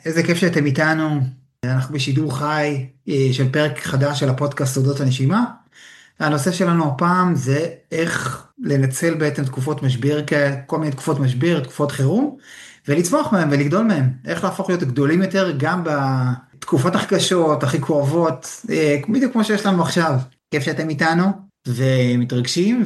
איזה כיף שאתם איתנו. אנחנו בשידור חי של פרק חדש של הפודקאסט סודות הנשימה. הנושא שלנו הפעם זה איך לנצל בעצם תקופות משבר, כל מיני תקופות משבר, תקופות חירום, ולצמוח מהם ולגדול מהם. איך להפוך להיות גדולים יותר גם בתקופות הכי קשות, הכי כואבות, בדיוק כמו שיש לנו עכשיו. כיף שאתם איתנו ומתרגשים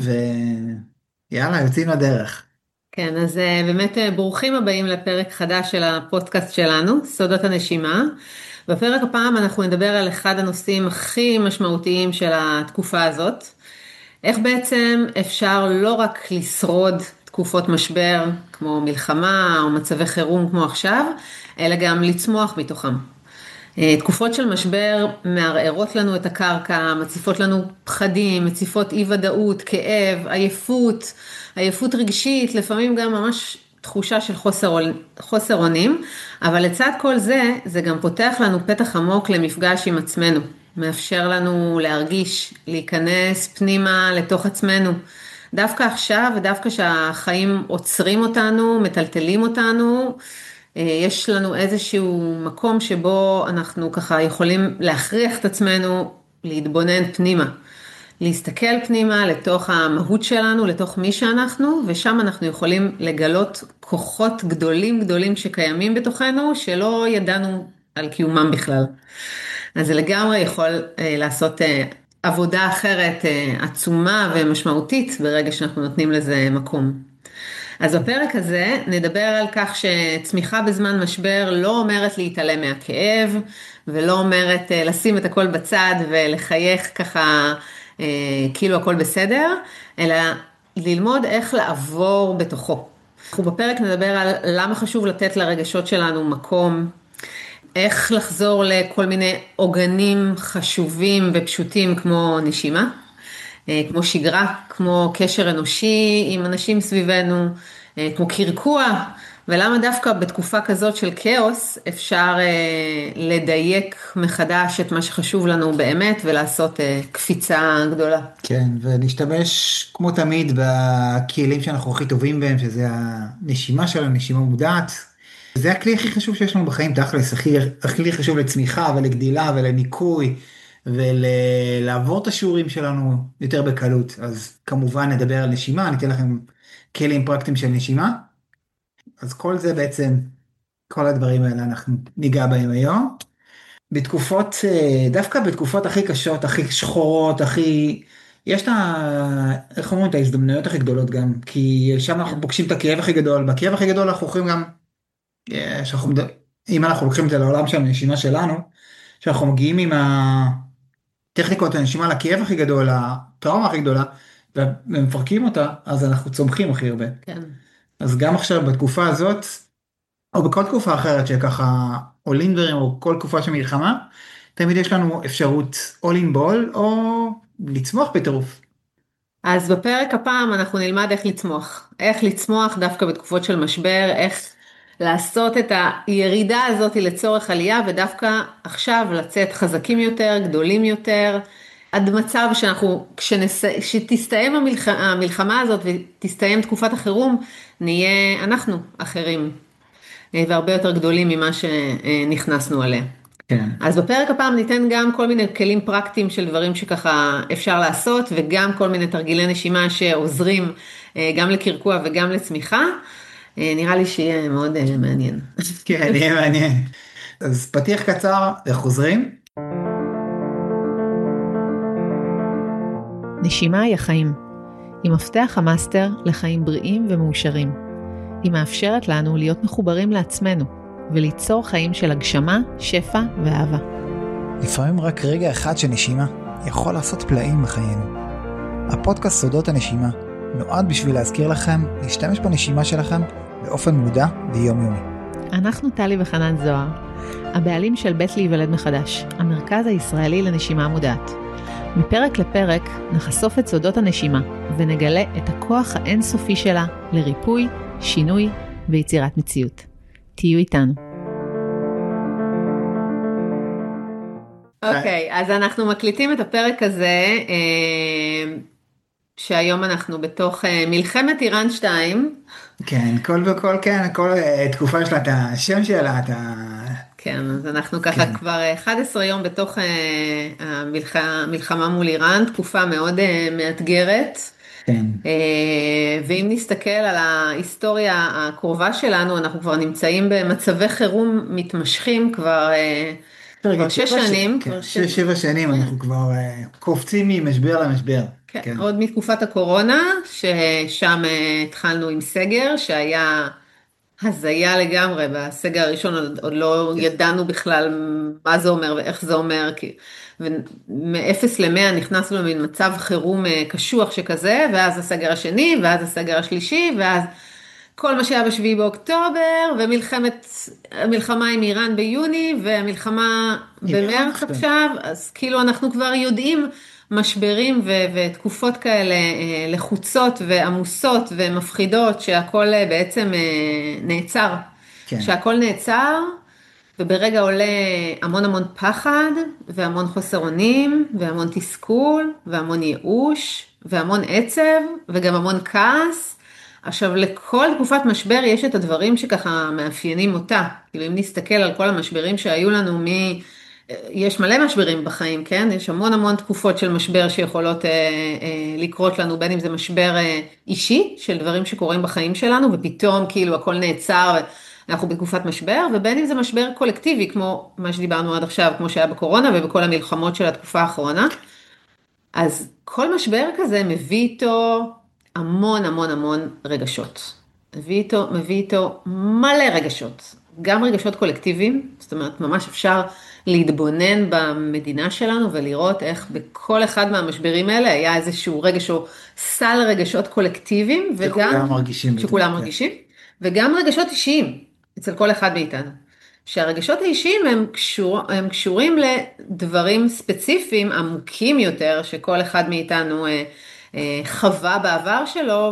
ויאללה, יוצאים לדרך. כן, אז באמת ברוכים הבאים לפרק חדש של הפודקאסט שלנו, סודות הנשימה. בפרק הפעם אנחנו נדבר על אחד הנושאים הכי משמעותיים של התקופה הזאת. איך בעצם אפשר לא רק לשרוד תקופות משבר כמו מלחמה או מצבי חירום כמו עכשיו, אלא גם לצמוח מתוכם. תקופות של משבר מערערות לנו את הקרקע, מציפות לנו פחדים, מציפות אי ודאות, כאב, עייפות, עייפות רגשית, לפעמים גם ממש תחושה של חוסר אונים, אבל לצד כל זה, זה גם פותח לנו פתח עמוק למפגש עם עצמנו, מאפשר לנו להרגיש, להיכנס פנימה לתוך עצמנו. דווקא עכשיו ודווקא שהחיים עוצרים אותנו, מטלטלים אותנו, יש לנו איזשהו מקום שבו אנחנו ככה יכולים להכריח את עצמנו להתבונן פנימה, להסתכל פנימה לתוך המהות שלנו, לתוך מי שאנחנו, ושם אנחנו יכולים לגלות כוחות גדולים גדולים שקיימים בתוכנו, שלא ידענו על קיומם בכלל. אז זה לגמרי יכול לעשות עבודה אחרת עצומה ומשמעותית ברגע שאנחנו נותנים לזה מקום. אז בפרק הזה נדבר על כך שצמיחה בזמן משבר לא אומרת להתעלם מהכאב, ולא אומרת לשים את הכל בצד ולחייך ככה כאילו הכל בסדר, אלא ללמוד איך לעבור בתוכו. אנחנו בפרק נדבר על למה חשוב לתת לרגשות שלנו מקום, איך לחזור לכל מיני עוגנים חשובים ופשוטים כמו נשימה, כמו שגרה, כמו קשר אנושי עם אנשים סביבנו, כמו קרקוע, ולמה דווקא בתקופה כזאת של כאוס אפשר לדייק מחדש את מה שחשוב לנו באמת ולעשות קפיצה גדולה. כן, ולהשתמש כמו תמיד בכלים שאנחנו הכי טובים בהם, שזה הנשימה שלנו, נשימה מודעת. זה הכלי הכי חשוב שיש לנו בחיים, תכלס, הכי חשוב לצמיחה ולגדילה ולניקוי, ולעבור את השיעורים שלנו יותר בקלות. אז כמובן נדבר על נשימה, אני אתן לכם כלים פרקטיים של נשימה. אז כל זה בעצם, כל הדברים האלה אנחנו ניגע בהם היום. בתקופות, דווקא בתקופות הכי קשות, הכי שחורות, הכי... יש את ה... איך אומרים? את ההזדמנויות הכי גדולות גם, כי שם אנחנו פוגשים את הכאב הכי גדול, בכאב הכי גדול אנחנו יכולים גם, אם אנחנו לוקחים את זה לעולם של הנשימה שלנו, שאנחנו מגיעים עם הטכניקות הנשימה לכאב הכי גדול, לטראומה הכי גדולה, ומפרקים אותה, אז אנחנו צומחים הכי הרבה. כן. אז גם עכשיו בתקופה הזאת, או בכל תקופה אחרת שככה עולים דברים, או כל תקופה של מלחמה, תמיד יש לנו אפשרות או לנבול, או לצמוח בטירוף. אז בפרק הפעם אנחנו נלמד איך לצמוח דווקא בתקופות של משבר, איך לעשות את הירידה הזאת לצורך עלייה, ודווקא עכשיו לצאת חזקים יותר, גדולים יותר, עד מצב שאנחנו, כשתסתיים המלחמה הזאת ותסתיים תקופת החירום, נהיה אנחנו אחרים, והרבה יותר גדולים ממה שנכנסנו עליה. כן. אז בפרק הפעם ניתן גם כל מיני כלים פרקטיים של דברים שככה אפשר לעשות, וגם כל מיני תרגילי נשימה שעוזרים גם לקרקוע וגם לצמיחה. נראה לי שיהיה מאוד מעניין. כן, יהיה מעניין. אז פתיח קצר, חוזרים. נשימה היא החיים. היא מפתח המאסטר לחיים בריאים ומאושרים. היא מאפשרת לנו להיות מחוברים לעצמנו, וליצור חיים של הגשמה, שפע ואהבה. לפעמים רק רגע אחד של נשימה יכול לעשות פלאים בחיינו. הפודקאסט סודות הנשימה נועד בשביל להזכיר לכם להשתמש בנשימה שלכם באופן מודע ויומיומי. אנחנו טלי וחנן זוהר, הבעלים של בית להיוולד מחדש, המרכז הישראלי לנשימה מודעת. מפרק לפרק נחשוף את סודות הנשימה ונגלה את הכוח האינסופי שלה לריפוי, שינוי ויצירת מציאות. תהיו איתנו. אוקיי, אז אנחנו מקליטים את הפרק הזה, שהיום אנחנו בתוך מלחמת איראן 2. כן, כל תקופה יש לה את השם שלה, את כן, אז אנחנו ככה כן. כבר 11 יום בתוך המלחמה מול איראן, תקופה מאוד מאתגרת. כן. ואם נסתכל על ההיסטוריה הקרובה שלנו, אנחנו כבר נמצאים במצבי חירום מתמשכים כבר 6 שנים. כן, 6-7 שנים אנחנו כבר קופצים ממשבר למשבר. כן, כן. עוד מתקופת הקורונה, ששם התחלנו עם סגר, שהיה הזיה לגמרי, בסגר הראשון עוד לא ידענו בכלל מה זה אומר ואיך זה אומר, מ-0 ל-100 נכנסנו למין מצב חירום קשוח שכזה, ואז הסגר השני, ואז הסגר השלישי, ואז כל מה שהיה ב7 באוקטובר, ומלחמה עם איראן ביוני, והמלחמה במרץ עכשיו, אז כאילו אנחנו כבר יודעים משברים ותקופות כאלה לחוצות ועמוסות ומפחידות, שהכל בעצם נעצר. כן. שהכל נעצר, וברגע עולה המון המון פחד, והמון חוסר אונים, והמון תסכול, והמון ייאוש, והמון עצב, וגם המון כעס. עכשיו, לכל תקופת משבר יש את הדברים שככה מאפיינים אותה. כאילו, אם נסתכל על כל המשברים שהיו לנו יש מלא משברים בחיים, כן? יש המון המון תקופות של משבר שיכולות לקרות לנו, בין אם זה משבר אישי, של דברים שקורים בחיים שלנו, ופתאום כאילו הכל נעצר, אנחנו בתקופת משבר, ובין אם זה משבר קולקטיבי, כמו מה שדיברנו עד עכשיו, כמו שהיה בקורונה, ובכל המלחמות של התקופה האחרונה. אז כל משבר כזה מביא איתו המון המון המון רגשות. מביא איתו מלא רגשות. גם רגשות קולקטיביים, זאת אומרת, ממש אפשר להתבונן במדינה שלנו ולראות איך בכל אחד מהמשברים האלה היה איזשהו רגש או סל רגשות קולקטיביים, שכולם מרגישים, וגם רגשות אישיים אצל כל אחד מאיתנו. שהרגשות האישיים הם קשורים לדברים ספציפיים, עמוקים יותר, שכל אחד מאיתנו חווה בעבר שלו,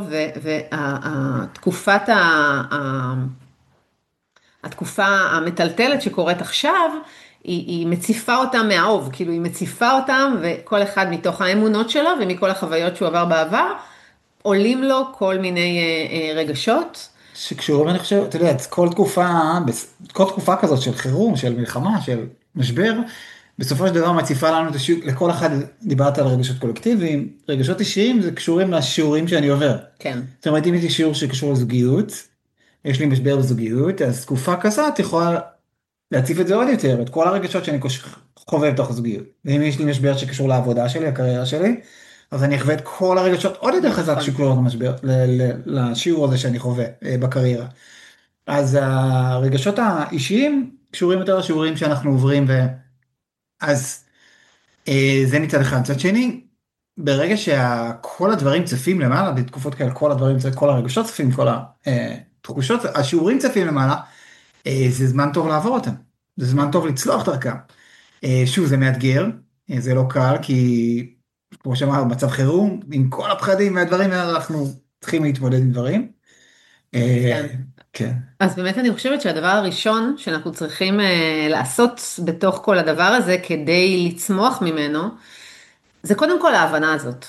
התקופה המטלטלת שקורית עכשיו, היא מציפה אותם מהאוב, כאילו היא מציפה אותם, וכל אחד מתוך האמונות שלו, ומכל החוויות שהוא עבר בעבר, עולים לו כל מיני רגשות. שקשורים, אני חושב, אתה יודע, כל תקופה כזאת של חירום, של מלחמה, של משבר, בסופו של דבר מציפה לנו את השיעור, לכל אחד דיברת על רגשות קולקטיביים, רגשות אישיים זה קשורים לשיעורים שאני עובר. כן. זאת אומרת, אם יש לי שיעור שקשור לזוגיות, יש לי משבר בזוגיות, אז תקופה כזאת יכולה להציף את זה עוד יותר, את כל הרגשות שאני חווה בתוך הזוגיות. ואם יש לי משבר שקשור לעבודה שלי, הקריירה שלי, אז אני אחווה את כל הרגשות עוד יותר חזק שקשורות למשבר, לשיעור הזה שאני חווה בקריירה. אז הרגשות האישיים קשורים יותר לשיעורים שאנחנו עוברים, אז זה מצד אחד. מצד שני, ברגע שכל הדברים צפים למעלה, בתקופות כאלה כל הרגשות צפים, כל התחושות, השיעורים צפים למעלה, זה זמן טוב לעבור אותם, זה זמן טוב לצלוח דרכם. שוב, זה מאתגר, זה לא קל, כי כמו שאמר, מצב חירום, עם כל הפחדים והדברים האלה, אנחנו צריכים להתמודד עם דברים. כן. כן. אז באמת אני חושבת שהדבר הראשון שאנחנו צריכים לעשות בתוך כל הדבר הזה, כדי לצמוח ממנו, זה קודם כל ההבנה הזאת,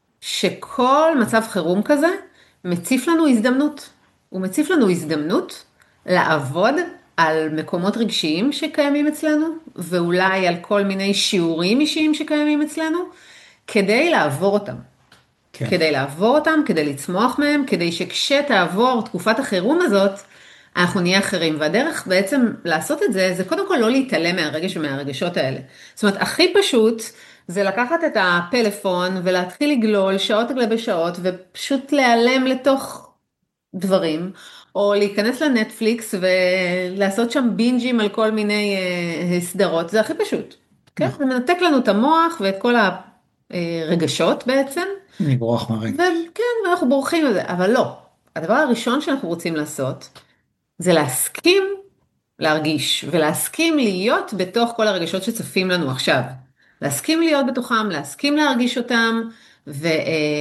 שכל מצב חירום כזה מציף לנו הזדמנות. הוא מציף לנו הזדמנות לעבוד על מקומות רגשיים שקיימים אצלנו, ואולי על כל מיני שיעורים אישיים שקיימים אצלנו, כדי לעבור אותם. כן. כדי לעבור אותם, כדי לצמוח מהם, כדי שכשתעבור תקופת החירום הזאת, אנחנו נהיה אחרים. והדרך בעצם לעשות את זה, זה קודם כל לא להתעלם מהרגש ומהרגשות האלה. זאת אומרת, הכי פשוט זה לקחת את הפלאפון ולהתחיל לגלול שעות על גבי שעות, ופשוט להיעלם לתוך דברים, או להיכנס לנטפליקס ולעשות שם בינג'ים על כל מיני סדרות. זה הכי פשוט. כן? זה מנתק לנו את המוח ואת כל הרגשות בעצם. נברוח מהרגש. וכן, ואנחנו בורחים על זה, אבל לא. הדבר הראשון שאנחנו רוצים לעשות, זה להסכים להרגיש, ולהסכים להיות בתוך כל הרגשות שצפים לנו עכשיו. להסכים להיות בתוכם, להסכים להרגיש אותם, וזה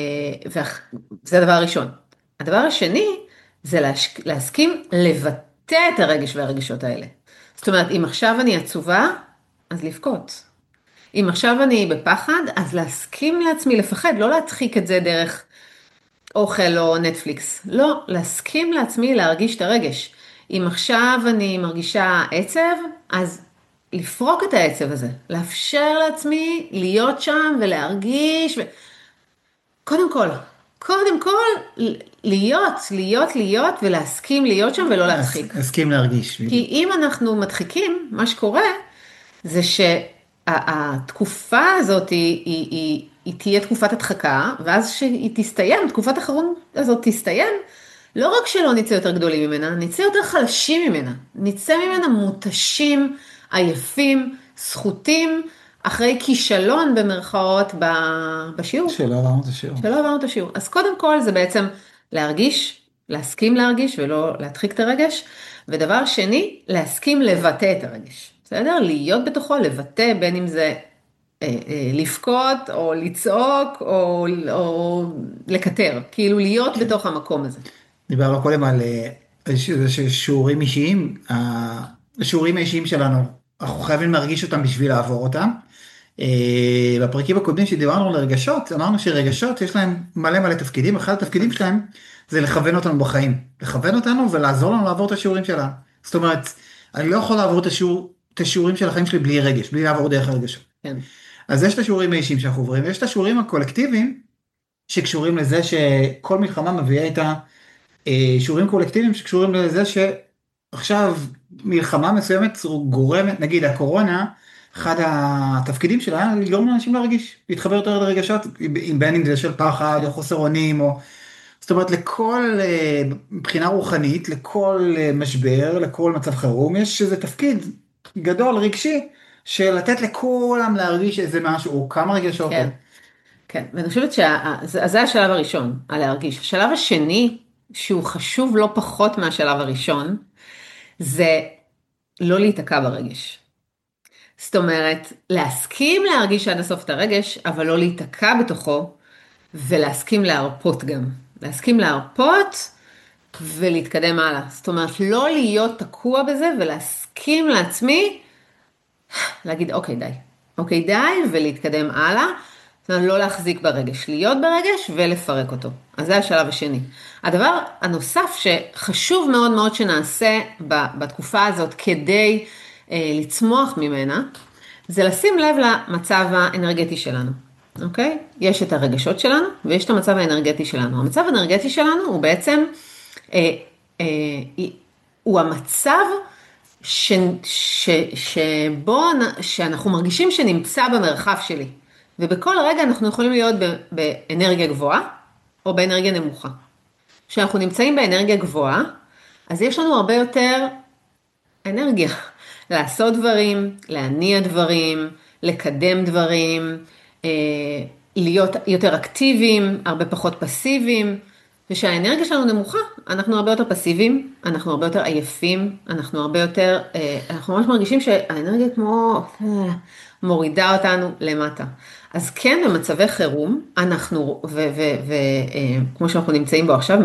הדבר הראשון. הדבר השני, זה להסכים לבטא את הרגש והרגשות האלה. זאת אומרת, אם עכשיו אני עצובה, אז לבכות. אם עכשיו אני בפחד, אז להסכים לעצמי לפחד, לא להדחיק את זה דרך אוכל או נטפליקס. לא, להסכים לעצמי להרגיש את הרגש. אם עכשיו אני מרגישה עצב, אז לפרוק את העצב הזה, לאפשר לעצמי להיות שם ולהרגיש, קודם כל, להיות ולהסכים להיות שם ולא להדחיק. הסכים להרגיש. כי אם אנחנו מדחיקים, מה שקורה זה שהתקופה הזאת היא תהיה תקופת הדחקה, ואז שהיא תסתיים, תקופת האחרון הזאת תסתיים, לא רק שלא נצא יותר גדולים ממנה, נצא יותר חלשים ממנה, נצא ממנה מותשים, עייפים, סחוטים, אחרי כישלון במרכאות בשיעור. שלא עברנו את השיעור. שלא עברנו את השיעור. אז קודם כל זה בעצם להרגיש, להסכים להרגיש ולא להדחיק את הרגש, ודבר שני, להסכים לבטא את הרגש. בסדר? להיות בתוכו, לבטא בין אם זה לפקוט או לצעוק או לקטר, כאילו להיות בתוך המקום הזה. דיברנו קודם על שיעורים אישיים, השיעורים האישיים שלנו, אנחנו חייבים להרגיש אותם בשביל לעבור אותם. בפרקים הקודמים שדיברנו על רגשות, אמרנו שרגשות יש להם מלא תפקידים, אחד התפקידים שלהם זה לכוון אותנו בחיים, לכוון אותנו ולעזור לנו לעבור את השיעורים שלנו. זאת אומרת, אני לא יכול לעבור את השיעורים של החיים שלי בלי רגש, בלי לעבור דרך הרגשות. כן. אז יש את השיעורים האישיים שאנחנו עוברים, ויש את השיעורים הקולקטיביים, שקשורים לזה שכל מלחמה מביאה איתה, שיעורים קולקטיביים שקשורים לזה שעכשיו מלחמה מסוימת גורמת, נגיד הקורונה, אחד התפקידים שלה היה לגרום לאנשים להרגיש, להתחבר יותר לרגשות, בין אם זה של פחד או חוסר אונים, זאת אומרת לכל מבחינה רוחנית, לכל משבר, לכל מצב חירום, יש איזה תפקיד גדול, רגשי, של לתת לכולם להרגיש איזה משהו, או כמה רגשות. כן, כן, ואני חושבת שזה השלב הראשון, הלהרגיש. השלב השני, שהוא חשוב לא פחות מהשלב הראשון, זה לא להיתקע ברגש. זאת אומרת, להסכים להרגיש עד הסוף את הרגש, אבל לא להיתקע בתוכו, ולהסכים להרפות גם. להסכים להרפות ולהתקדם הלאה. זאת אומרת, לא להיות תקוע בזה ולהסכים לעצמי, להגיד אוקיי די, ולהתקדם הלאה. זאת אומרת, לא להחזיק ברגש, להיות ברגש ולפרק אותו. אז זה השלב השני. הדבר הנוסף שחשוב מאוד מאוד שנעשה בתקופה הזאת כדי לצמוח ממנה, זה לשים לב למצב האנרגטי שלנו. אוקיי? יש את הרגשות שלנו ויש את המצב האנרגטי שלנו. המצב האנרגטי שלנו הוא בעצם, הוא המצב שבו שאנחנו מרגישים שנמצא במרחב שלי. ובכל רגע אנחנו יכולים להיות באנרגיה גבוהה או באנרגיה נמוכה. כשאנחנו נמצאים באנרגיה גבוהה, אז יש לנו הרבה יותר אנרגיה. לעשות דברים, להניע דברים, לקדם דברים, להיות יותר אקטיביים, הרבה פחות פסיביים, ושהאנרגיה שלנו נמוכה, אנחנו הרבה יותר פסיביים, אנחנו הרבה יותר עייפים, אנחנו הרבה יותר, אנחנו ממש מרגישים שהאנרגיה כמו מורידה אותנו למטה. אז כן, במצבי חירום, אנחנו, וכמו שאנחנו נמצאים בו עכשיו,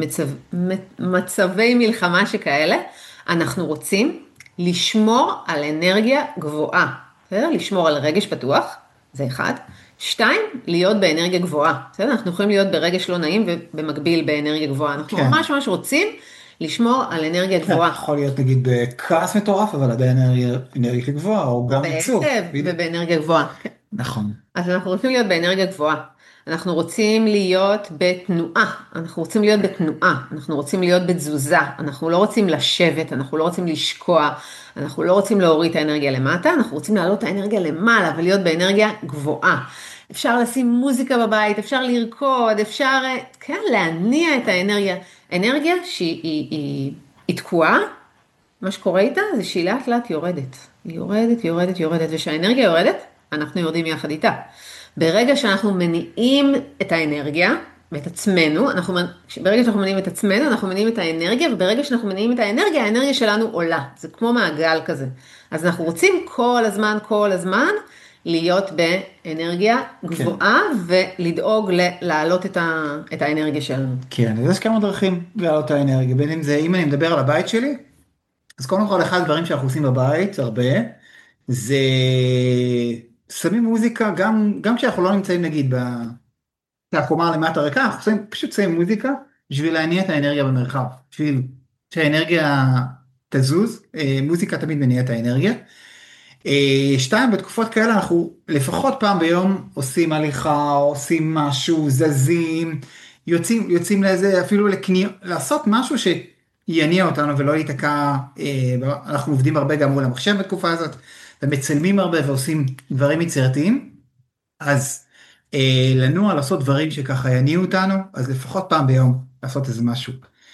מצבי מלחמה שכאלה, אנחנו רוצים לשמור על אנרגיה גבוהה, בסדר? לשמור על רגש פתוח, זה אחד. 2, להיות באנרגיה גבוהה, בסדר? אנחנו יכולים להיות ברגש לא נעים ובמקביל באנרגיה גבוהה. אנחנו ממש רוצים לשמור על אנרגיה גבוהה. יכול להיות נגיד בכעס מטורף, אבל עדיין אנרגיה גבוהה, או גם עצוב. ובאנרגיה גבוהה. נכון. אז אנחנו רוצים להיות באנרגיה גבוהה. אנחנו רוצים להיות בתנועה, אנחנו רוצים להיות בתנועה, אנחנו רוצים להיות בתזוזה, אנחנו לא רוצים לשבת, אנחנו לא רוצים לשקוע, אנחנו לא רוצים להוריד את האנרגיה למטה, אנחנו רוצים להעלות את האנרגיה למעלה ולהיות באנרגיה גבוהה. אפשר לשים מוזיקה בבית, אפשר לרקוד, אפשר, כן, להניע את האנרגיה. אנרגיה שהיא תקועה, מה שקורה איתה זה שהיא לאט לאט יורדת. היא יורדת, ושהאנרגיה יורדת, אנחנו יורדים יחד איתה. ברגע שאנחנו מניעים את האנרגיה ואת עצמנו, ברגע שאנחנו מניעים את עצמנו, אנחנו מניעים את האנרגיה, וברגע שאנחנו מניעים את האנרגיה, האנרגיה שלנו עולה. זה כמו מעגל כזה. אז אנחנו רוצים כל הזמן, להיות באנרגיה גבוהה, ולדאוג להעלות את האנרגיה שלנו. כן, אז יש כמה דרכים להעלות את האנרגיה, בין אם זה, אם אני מדבר על הבית שלי, אז קודם כל אחד הדברים שאנחנו עושים בבית, הרבה, זה שמים מוזיקה, גם כשאנחנו לא נמצאים נגיד בקומה למטה ריקה, אנחנו פשוט שמים מוזיקה, בשביל להניע את האנרגיה במרחב, בשביל שהאנרגיה תזוז, מוזיקה תמיד מניעה את האנרגיה. שתיים, בתקופות כאלה אנחנו לפחות פעם ביום עושים הליכה, עושים משהו, זזים, יוצאים לאיזה, אפילו לעשות משהו שיניע אותנו ולא להיתקע, אנחנו עובדים הרבה גם מול המחשב בתקופה הזאת, ומצלמים הרבה ועושים דברים יצירתיים, אז לנוע, לעשות דברים שככה יניעו אותנו, אז לפחות פעם ביום לעשות איזה משהו.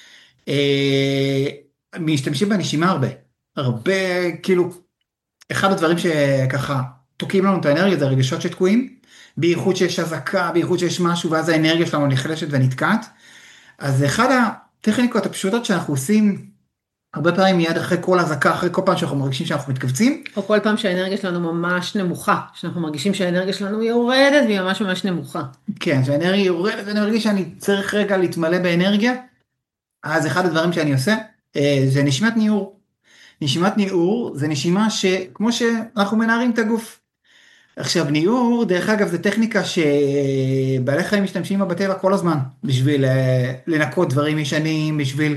משתמשים בנשימה הרבה, כאילו, אחד הדברים שככה תוקעים לנו את האנרגיה זה הרגשות שתקועים, בייחוד שיש הזקה, בייחוד שיש משהו, ואז האנרגיה שלנו נחלשת ונתקעת. אז אחד הטכניקות הפשוטות שאנחנו עושים, הרבה פעמים מיד אחרי כל הזקה, אחרי כל פעם שאנחנו מרגישים שאנחנו מתכווצים. או כל פעם שהאנרגיה שלנו ממש נמוכה, שאנחנו מרגישים שהאנרגיה שלנו יורדת והיא ממש ממש נמוכה. כן, שהאנרגיה יורדת ואני מרגיש שאני צריך רגע להתמלא באנרגיה, אז אחד הדברים שאני עושה, זה נשימת ניעור. נשימת ניעור זה נשימה שכמו שאנחנו מנערים את הגוף. עכשיו ניעור, דרך אגב, זה טכניקה שבעלי חיים משתמשים בה בטבע כל הזמן, בשביל לנקות דברים ישנים, בשביל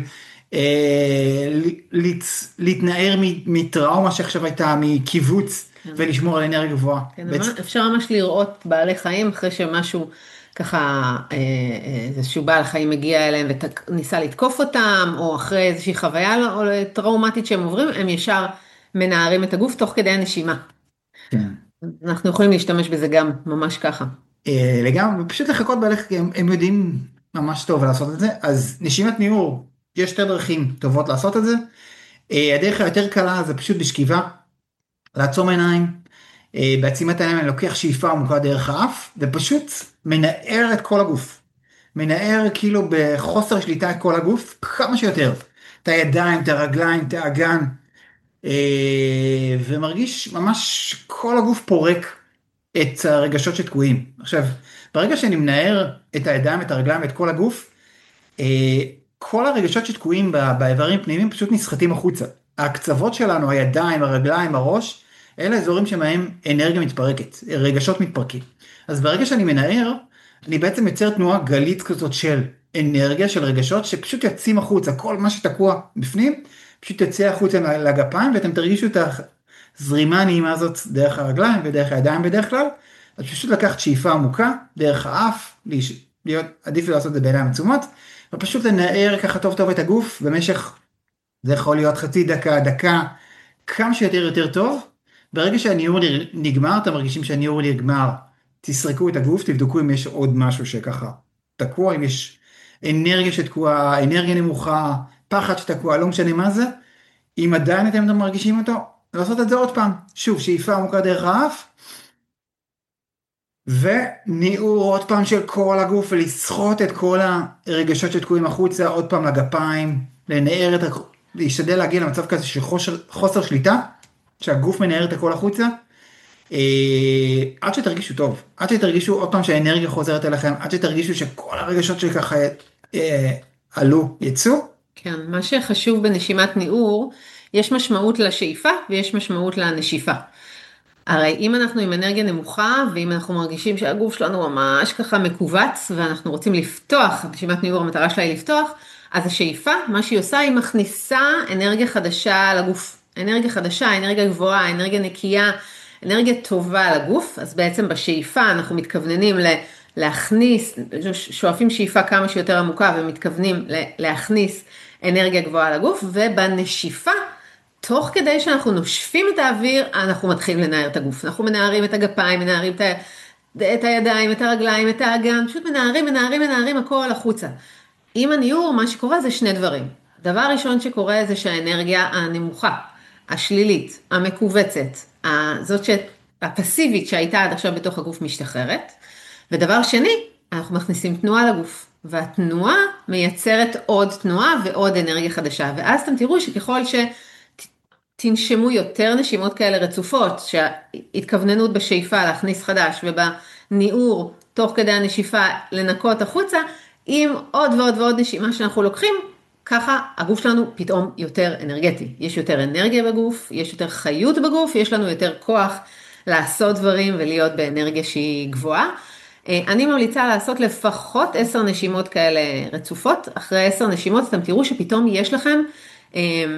להתנער מטראומה שעכשיו הייתה, מקיבוץ, ולשמור על אנרגיה גבוהה. כן, אפשר ממש לראות בעלי חיים אחרי שמשהו ככה, איזשהו בעל חיים מגיע אליהם וניסה לתקוף אותם, או אחרי איזושהי חוויה טראומטית שהם עוברים, הם ישר מנערים את הגוף תוך כדי הנשימה. כן. אנחנו יכולים להשתמש בזה גם ממש ככה. לגמרי, ופשוט לחכות בעלי חיים, הם יודעים ממש טוב לעשות את זה, אז נשימת ניעור, יש שתי דרכים טובות לעשות את זה. הדרך היותר קלה זה פשוט בשכיבה, לעצום עיניים, בעצימת העיניים אני לוקח שאיפה עמוקה דרך האף, ופשוט מנער את כל הגוף. מנער כאילו בחוסר שליטה את כל הגוף, כמה שיותר. את הידיים, את הרגליים, את האגן, ומרגיש ממש כל הגוף פורק את הרגשות שתקועים. עכשיו, ברגע שאני מנער את הידיים, את הרגליים, את כל הגוף, כל הרגשות שתקועים באיברים פנימיים פשוט נסחטים החוצה. הקצוות שלנו, הידיים, הרגליים, הראש, אלה אזורים שמהם אנרגיה מתפרקת, רגשות מתפרקים. אז ברגע שאני מנער, אני בעצם יוצר תנועה גלית כזאת של אנרגיה, של רגשות, שפשוט יוצאים החוצה, כל מה שתקוע בפנים, פשוט יוצא החוצה לגפיים, ואתם תרגישו את הזרימה הנעימה הזאת דרך הרגליים ודרך הידיים בדרך כלל, אז פשוט לקחת שאיפה עמוקה, דרך האף, עדיף לעשות את זה בעיניים עצומות, ופשוט לנער ככה טוב טוב את הגוף, במשך, זה יכול להיות חצי דקה, דקה, כמה שיותר יותר טוב, ברגע שהניעור נגמר, אתם מרגישים שהניעור נגמר, תסרקו את הגוף, תבדקו אם יש עוד משהו שככה תקוע, אם יש אנרגיה שתקועה, אנרגיה נמוכה, פחד שתקוע, לא משנה מה זה, אם עדיין אתם מרגישים אותו, לעשות את זה עוד פעם, שוב, שאיפה עמוקה דרך האף, וניעור עוד פעם של כל הגוף, ולסחוט את כל הרגשות שתקועים החוצה, עוד פעם לגפיים, לנער את, להשתדל להגיע למצב כזה של חוסר שליטה, שהגוף מנער את הכל החוצה, עד שתרגישו טוב, עד שתרגישו עוד פעם שהאנרגיה חוזרת אליכם, עד שתרגישו שכל הרגשות שככה עלו, יצאו. כן, מה שחשוב בנשימת ניעור, יש משמעות לשאיפה ויש משמעות לנשיפה. הרי אם אנחנו עם אנרגיה נמוכה, ואם אנחנו מרגישים שהגוף שלנו ממש ככה מקובץ, ואנחנו רוצים לפתוח, נשימת ניעור המטרה שלה היא לפתוח, אז השאיפה, מה שהיא עושה, היא מכניסה אנרגיה חדשה לגוף. אנרגיה חדשה, אנרגיה גבוהה, אנרגיה נקייה, אנרגיה טובה לגוף, אז בעצם בשאיפה אנחנו מתכווננים להכניס, שואפים שאיפה כמה שיותר עמוקה, ומתכוונים להכניס אנרגיה גבוהה לגוף, ובנשיפה, תוך כדי שאנחנו נושפים את האוויר, אנחנו מתחילים לנער את הגוף. אנחנו מנערים את הגפיים, מנערים את הידיים, את הרגליים, את האגן, פשוט מנערים הכל החוצה. עם הניעור, מה שקורה זה שני דברים. דבר ראשון שקורה זה שהאנרגיה הנמוכה, השלילית, המקובצת, זאת הפסיבית שהייתה עד עכשיו בתוך הגוף משתחררת. ודבר שני, אנחנו מכניסים תנועה לגוף. והתנועה מייצרת עוד תנועה ועוד אנרגיה חדשה. ואז אתם תראו שככל תנשמו יותר נשימות כאלה רצופות, שהתכווננות בשאיפה להכניס חדש, ובניעור תוך כדי הנשיפה לנקות החוצה, עם עוד ועוד ועוד נשימה שאנחנו לוקחים, ככה הגוף שלנו פתאום יותר אנרגטי. יש יותר אנרגיה בגוף, יש יותר חיות בגוף, יש לנו יותר כוח לעשות דברים ולהיות באנרגיה שהיא גבוהה. אני ממליצה לעשות לפחות 10 נשימות כאלה רצופות. אחרי 10 נשימות אתם תראו שפתאום יש לכם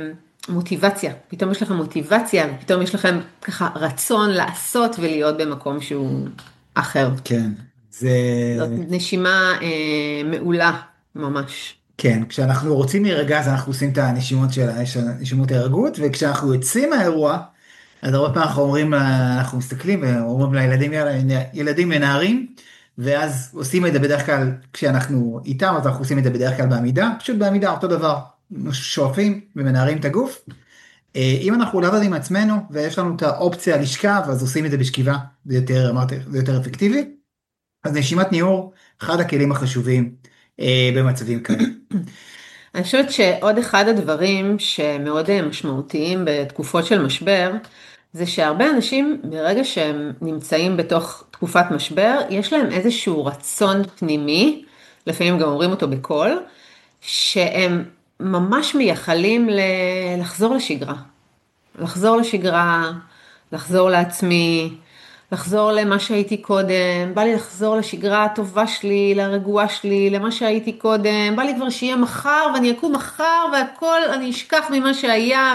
מוטיבציה, פתאום יש לכם מוטיבציה, פתאום יש לכם ככה רצון לעשות ולהיות במקום שהוא אחר. כן, זה... זאת נשימה מעולה, ממש. כן, כשאנחנו רוצים להירגע, אז אנחנו עושים את הנשימות של נשימות ההירגעות, וכשאנחנו יוצאים מהאירוע, אז הרבה פעמים אנחנו אומרים, אנחנו מסתכלים ואומרים לילדים, ילדים ונערים, ואז עושים את זה בדרך כלל, כשאנחנו איתם, אז אנחנו עושים את זה בדרך כלל בעמידה, פשוט בעמידה, אותו דבר, שואפים ומנערים את הגוף. אם אנחנו לא יודעים עצמנו, ויש לנו את האופציה לשכב, אז עושים את זה בשכיבה, זה יותר, אמרתי, זה יותר אפקטיבי. אז נשימת ניעור, אחד הכלים החשובים במצבים כאלה. אני חושבת שעוד אחד הדברים שמאוד משמעותיים בתקופות של משבר, זה שהרבה אנשים ברגע שהם נמצאים בתוך תקופת משבר, יש להם איזשהו רצון פנימי, לפעמים גם אומרים אותו בקול, שהם ממש מייחלים לחזור לשגרה. לחזור לשגרה, לחזור לעצמי, לחזור למה שהייתי קודם, בא לי לחזור לשגרה הטובה שלי, לרגועה שלי, למה שהייתי קודם, בא לי כבר שיהיה מחר ואני אקום מחר והכל, אני אשכח ממה שהיה,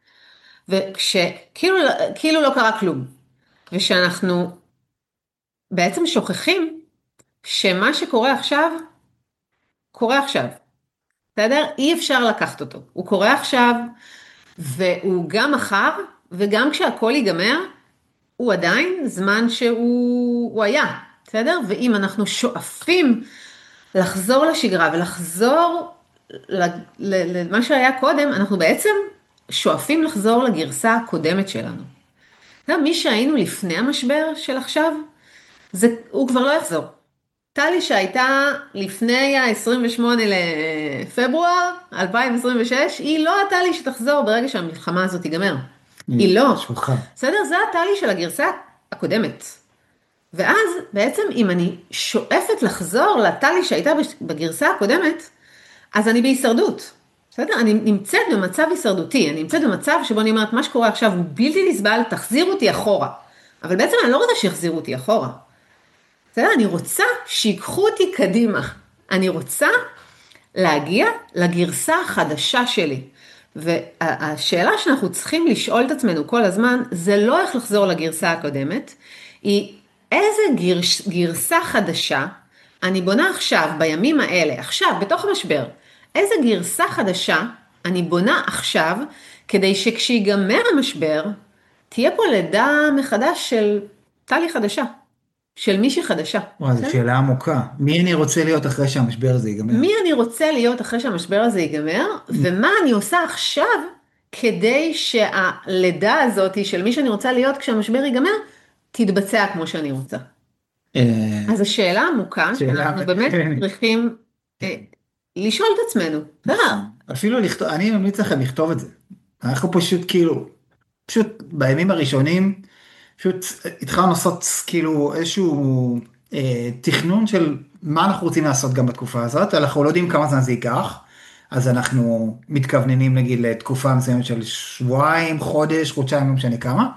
וכשכאילו לא קרה כלום. ושאנחנו בעצם שוכחים שמה שקורה עכשיו, קורה עכשיו. בסדר? אי אפשר לקחת אותו. הוא קורה עכשיו, והוא גם מחר, וגם כשהכל ייגמר, הוא עדיין זמן שהוא היה, בסדר? ואם אנחנו שואפים לחזור לשגרה ולחזור למה שהיה קודם, אנחנו בעצם שואפים לחזור לגרסה הקודמת שלנו. מי שהיינו לפני המשבר של עכשיו, הוא כבר לא יחזור. טלי שהייתה לפני ה-28 לפברואר 2026, היא לא הטלי שתחזור ברגע שהמלחמה הזאת תיגמר. היא לא. בסדר? זה הטלי של הגרסה הקודמת. ואז בעצם אם אני שואפת לחזור לטלי שהייתה בגרסה הקודמת, אז אני בהישרדות. בסדר? אני נמצאת במצב הישרדותי, אני נמצאת במצב שבו אני אומרת, מה שקורה עכשיו הוא בלתי נסבל, תחזיר אותי אחורה. אבל בעצם אני לא רוצה שיחזירו אותי אחורה. בסדר? אני רוצה שיקחו אותי קדימה. אני רוצה להגיע לגרסה החדשה שלי. והשאלה שאנחנו צריכים לשאול את עצמנו כל הזמן, זה לא איך לחזור לגרסה הקודמת, היא איזה גרסה חדשה אני בונה עכשיו, בימים האלה, עכשיו, בתוך המשבר, איזה גרסה חדשה אני בונה עכשיו, כדי שכשיגמר המשבר, תהיה פה לידה מחדש של טלי חדשה. של מישהי חדשה. וואו, זו שאלה עמוקה. מי אני רוצה להיות אחרי שהמשבר הזה ייגמר? מי אני רוצה להיות אחרי שהמשבר הזה ייגמר, ומה אני עושה עכשיו, כדי שהלידה הזאת של מי שאני רוצה להיות כשהמשבר ייגמר, תתבצע כמו שאני רוצה. אז השאלה עמוקה, אנחנו באמת צריכים לשאול את עצמנו. אפילו לכתוב, אני ממליץ לכם לכתוב את זה. אנחנו פשוט בימים הראשונים, פשוט התחלנו לעשות כאילו איזשהו תכנון של מה אנחנו רוצים לעשות גם בתקופה הזאת, אנחנו לא יודעים כמה זמן זה ייקח, אז אנחנו מתכווננים נגיד לתקופה מסוימת של שבועיים, חודש, חודשיים, לא משנה כמה,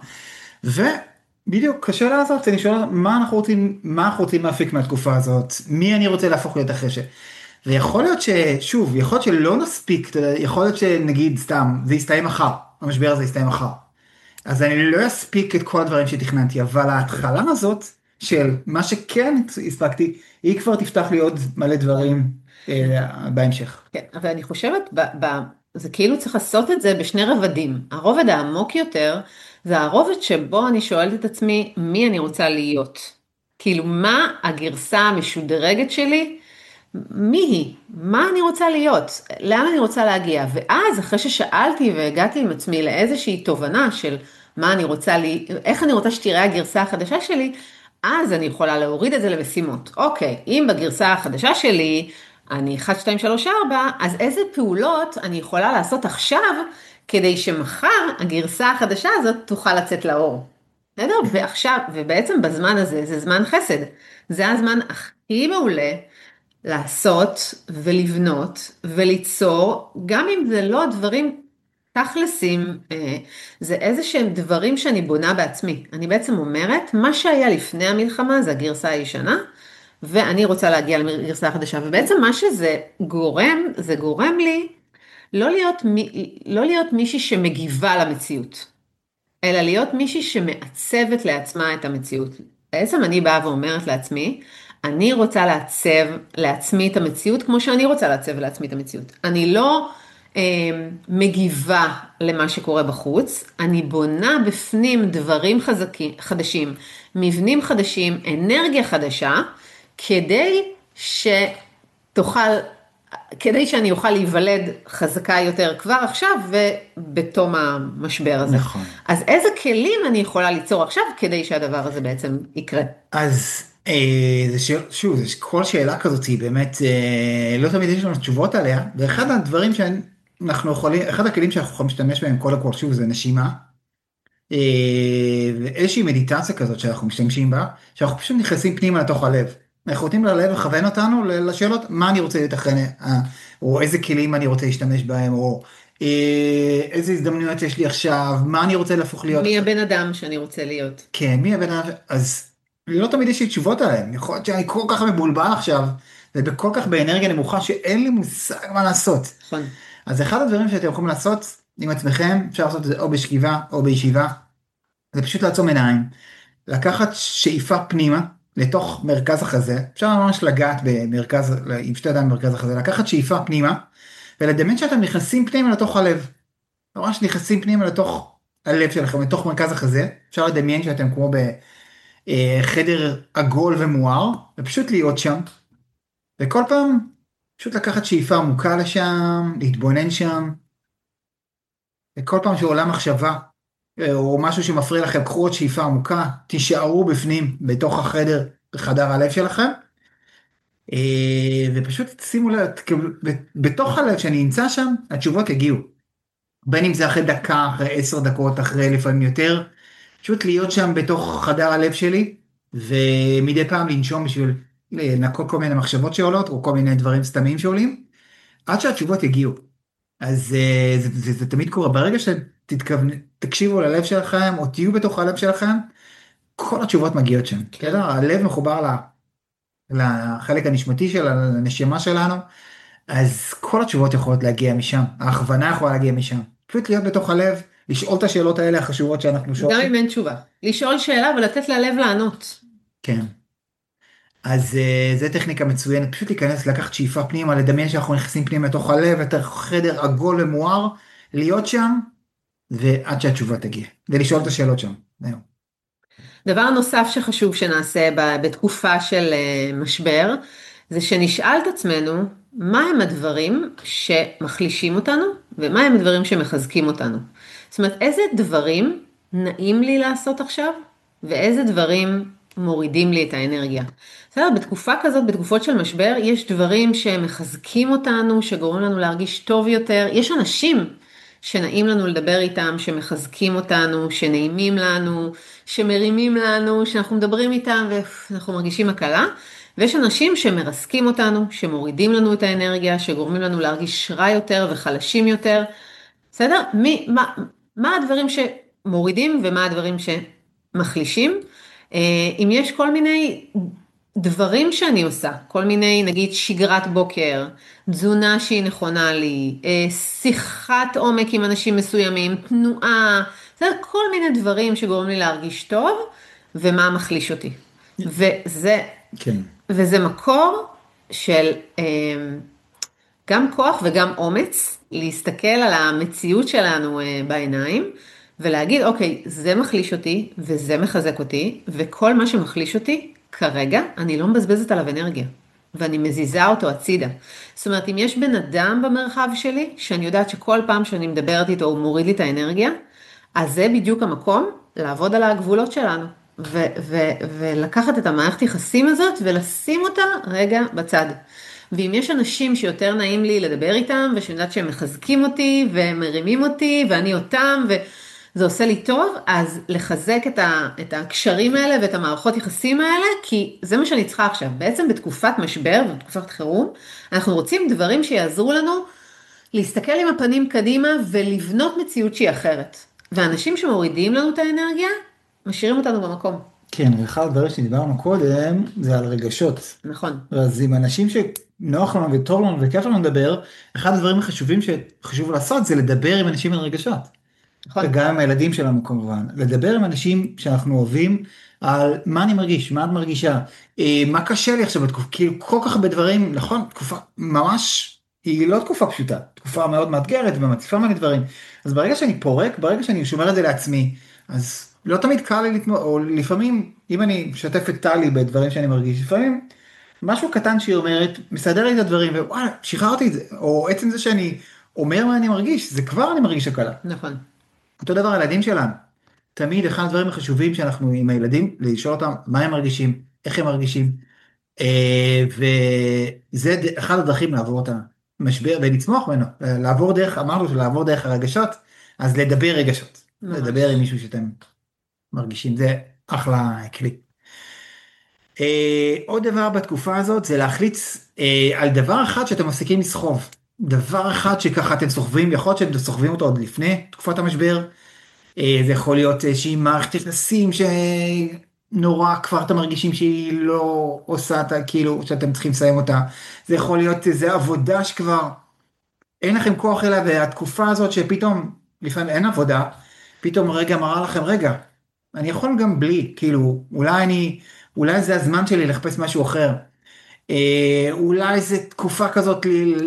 ובדיוק השאלה הזאת, אני שואל מה אנחנו רוצים להפיק מהתקופה הזאת, מי אני רוצה להפוך להיות אחרי ויכול להיות ששוב, יכול להיות שלא נספיק, יכול להיות שנגיד סתם, זה יסתיים מחר, המשבר הזה יסתיים מחר. אז אני לא אספיק את כל הדברים שתכננתי, אבל ההתחלה הזאת של מה שכן הספקתי, היא כבר תפתח לי עוד מלא דברים בהמשך. כן, אבל אני חושבת, זה כאילו צריך לעשות את זה בשני רבדים. הרובד העמוק יותר, זה הרובד שבו אני שואלת את עצמי, מי אני רוצה להיות? כאילו, מה הגרסה המשודרגת שלי? מי היא? מה אני רוצה להיות? לאן אני רוצה להגיע? ואז אחרי ששאלתי והגעתי עם עצמי לאיזושהי תובנה של מה אני רוצה איך אני רוצה שתראה הגרסה החדשה שלי, אז אני יכולה להוריד את זה למשימות. אוקיי, אם בגרסה החדשה שלי אני 1, 2, 3, 4, אז איזה פעולות אני יכולה לעשות עכשיו כדי שמחר הגרסה החדשה הזאת תוכל לצאת לאור. בסדר? ועכשיו, ובעצם בזמן הזה, זה זמן חסד. זה הזמן הכי מעולה לעשות ולבנות וליצור, גם אם זה לא דברים תכלסים, זה איזה שהם דברים שאני בונה בעצמי. אני בעצם אומרת, מה שהיה לפני המלחמה זה הגרסה הישנה, ואני רוצה להגיע לגרסה החדשה, ובעצם מה שזה גורם, זה גורם לי לא להיות מישהי שמגיבה למציאות, אלא להיות מישהי שמעצבת לעצמה את המציאות. בעצם אני באה ואומרת לעצמי, אני רוצה לעצב לעצמי את המציאות כמו שאני רוצה לעצב לעצמי את המציאות. אני לא מגיבה למה שקורה בחוץ, אני בונה בפנים דברים חדשים, מבנים חדשים, אנרגיה חדשה, כדי שאני אוכל להיוולד חזקה יותר כבר עכשיו ובתום המשבר הזה. נכון. אז איזה כלים אני יכולה ליצור עכשיו כדי שהדבר הזה בעצם יקרה? אז שוב, כל שאלה כזאת היא באמת, לא תמיד יש לנו תשובות עליה, ואחד הדברים שאנחנו יכולים, אחד הכלים שאנחנו יכולים להשתמש בהם כל הכל, שוב, זה נשימה, ואיזושהי מדיטציה כזאת שאנחנו משתמשים בה, שאנחנו פשוט נכנסים פנימה לתוך הלב. אנחנו נותנים ללב לכוון אותנו לשאלות, מה אני רוצה לתכנן, או איזה כלים אני רוצה להשתמש בהם, או איזה הזדמנויות יש לי עכשיו, מה אני רוצה להפוך להיות. מי הבן אדם שאני רוצה להיות. כן, מי הבן אדם, אז לא תמיד יש לי תשובות עליהם, יכול להיות שאני כל כך מבולבל עכשיו, ובכל כך באנרגיה נמוכה שאין לי מושג מה לעשות. נכון. אז אחד הדברים שאתם יכולים לעשות עם עצמכם, אפשר לעשות את זה או בשכיבה או בישיבה, זה פשוט לעצום עיניים, לקחת שאיפה פנימה, לתוך מרכז החזה, אפשר ממש לגעת במרכז, עם שתי ידיים במרכז החזה, לקחת שאיפה פנימה, ולדמיין שאתם נכנסים פנימה לתוך הלב, ממש נכנסים פנימה לתוך הלב שלכם, לתוך מרכז החזה, אפשר לדמיין שאתם כמו בחדר עגול ומואר, ופשוט להיות שם, וכל פעם פשוט לקחת שאיפה עמוקה לשם, להתבונן שם, וכל פעם שעולה מחשבה, או משהו שמפריע לכם, קחו עוד שאיפה עמוקה, תישארו בפנים, בתוך החדר, בחדר הלב שלכם, ופשוט שימו לב, בתוך הלב שאני נמצא שם, התשובות יגיעו, בין אם זה אחרי דקה, אחרי 10 דקות, אחרי לפעמים יותר, פשוט להיות שם בתוך חדר הלב שלי, ומדי פעם לנשום בשביל לנקות כל מיני מחשבות שעולות, או כל מיני דברים סתמיים שעולים, עד שהתשובות יגיעו. אז זה תמיד קורה, ברגע שתקשיבו ללב שלכם, או תהיו בתוך הלב שלכם, כל התשובות מגיעות שם. כן. הלב מחובר לחלק הנשמתי של הנשימה שלנו, אז כל התשובות יכולות להגיע משם, ההכוונה יכולה להגיע משם. פשוט להיות בתוך הלב, לשאול את השאלות האלה החשובות שאנחנו שואלים. גם אם אין תשובה. לשאול שאלה ולתת ללב לענות. כן. אז זה טכניקה מצוינת, פשוט להיכנס, לקחת שאיפה פנימה, לדמיין שאנחנו נכנסים פנימה לתוך הלב, את החדר עגול ומואר, להיות שם, ועד שהתשובה תגיע, ולשאול את השאלות שם. דבר נוסף שחשוב שנעשה בתקופה של משבר, זה שנשאל את עצמנו, מה הם הדברים שמחלישים אותנו, ומה הם הדברים שמחזקים אותנו. זאת אומרת, איזה דברים נעים לי לעשות עכשיו, ואיזה דברים מורידים לי את האנרגיה. בסדר, בתקופה כזאת, בתקופות של משבר, יש דברים שמחזקים אותנו, שגורמים לנו להרגיש טוב יותר. יש אנשים שנעים לנו לדבר איתם, שמחזקים אותנו, שנעימים לנו, שמרימים לנו, שאנחנו מדברים איתם ואנחנו מרגישים הקלה. ויש אנשים שמרסקים אותנו, שמורידים לנו את האנרגיה, שגורמים לנו להרגיש רע יותר וחלשים יותר. בסדר? מה הדברים שמורידים ומה הדברים שמחלישים? אם יש כל מיני דברים שאני עושה, כל מיני נגיד שגרת בוקר, תזונה שהיא נכונה לי, שיחת עומק עם אנשים מסוימים, תנועה, זה כל מיני דברים שגורמים לי להרגיש טוב, ומה מחליש אותי. וזה מקור של גם כוח וגם אומץ, להסתכל על המציאות שלנו בעיניים, ולהגיד, אוקיי, זה מחליש אותי, וזה מחזק אותי, וכל מה שמחליש אותי, כרגע, אני לא מבזבזת עליו אנרגיה, ואני מזיזה אותו הצידה. זאת אומרת, אם יש בן אדם במרחב שלי, שאני יודעת שכל פעם שאני מדברת איתו, הוא מוריד לי את האנרגיה, אז זה בדיוק המקום, לעבוד על הגבולות שלנו, ולקחת את המערכת יחסים הזאת, ולשים אותה רגע בצד. ואם יש אנשים שיותר נעים לי לדבר איתם, ושאני יודעת שהם מחזקים אותי, והם מרימים אותי, ואני אותם, זה עושה לי טוב, אז לחזק את הקשרים האלה ואת המערכות יחסים האלה, כי זה מה שאני צריכה עכשיו. בעצם בתקופת משבר ובתקופת חירום, אנחנו רוצים דברים שיעזרו לנו להסתכל עם הפנים קדימה ולבנות מציאות שהיא אחרת. ואנשים שמורידים לנו את האנרגיה, משאירים אותנו במקום. כן, ואחד הדברים שדיברנו קודם, זה על רגשות. נכון, אז עם אנשים שנוח לנו וטוב לנו וכיף לנו לדבר, אחד הדברים החשובים שחשוב לעשות זה לדבר עם אנשים על רגשות. נכון, וגם עם הילדים שלנו כמובן. לדבר עם אנשים שאנחנו אוהבים על מה אני מרגיש, מה את מרגישה, מה קשה לי עכשיו בתקופה, כאילו כל כך הרבה דברים, נכון, תקופה ממש, היא לא תקופה פשוטה, תקופה מאוד מאתגרת ומציפה מלא דברים. אז ברגע שאני פורק, ברגע שאני שומר את זה לעצמי, אז לא תמיד קל לי לתמוך, או לפעמים, אם אני משתף את טלי בדברים שאני מרגיש, לפעמים משהו קטן שהיא אומרת, מסדר לי את הדברים, ווואלה, שחררתי את זה, או עצם זה שאני אומר מה אני מרגיש, זה כבר אני מרגיש הקלה. נכון, אותו דבר הילדים שלנו. תמיד אחד הדברים החשובים שאנחנו עם הילדים, לשאול אותם מה הם מרגישים, איך הם מרגישים, וזה אחד הדרכים לעבור את המשבר ולצמוח ממנו, לעבור דרך, אמרנו לעבור דרך הרגשות, אז לדבר רגשות, ממש. לדבר עם מישהו שאתם מרגישים, זה אחלה כלי. עוד דבר בתקופה הזאת זה להחליט על דבר אחד שאתם מפסיקים לסחוב, דבר אחד שככה אתם סוחבים, יכול להיות שאתם סוחבים אותו עוד לפני תקופת המשבר, זה יכול להיות איזושהי מערכת יחסים שנורא כבר אתם מרגישים שהיא לא עושה את כאילו שאתם צריכים לסיים אותה, זה יכול להיות איזה עבודה שכבר אין לכם כוח אליה, והתקופה הזאת שפתאום לפעמים אין עבודה, פתאום רגע מראה לכם רגע, אני יכול גם בלי, כאילו אולי זה הזמן שלי לחפש משהו אחר, אולי זה תקופה כזאת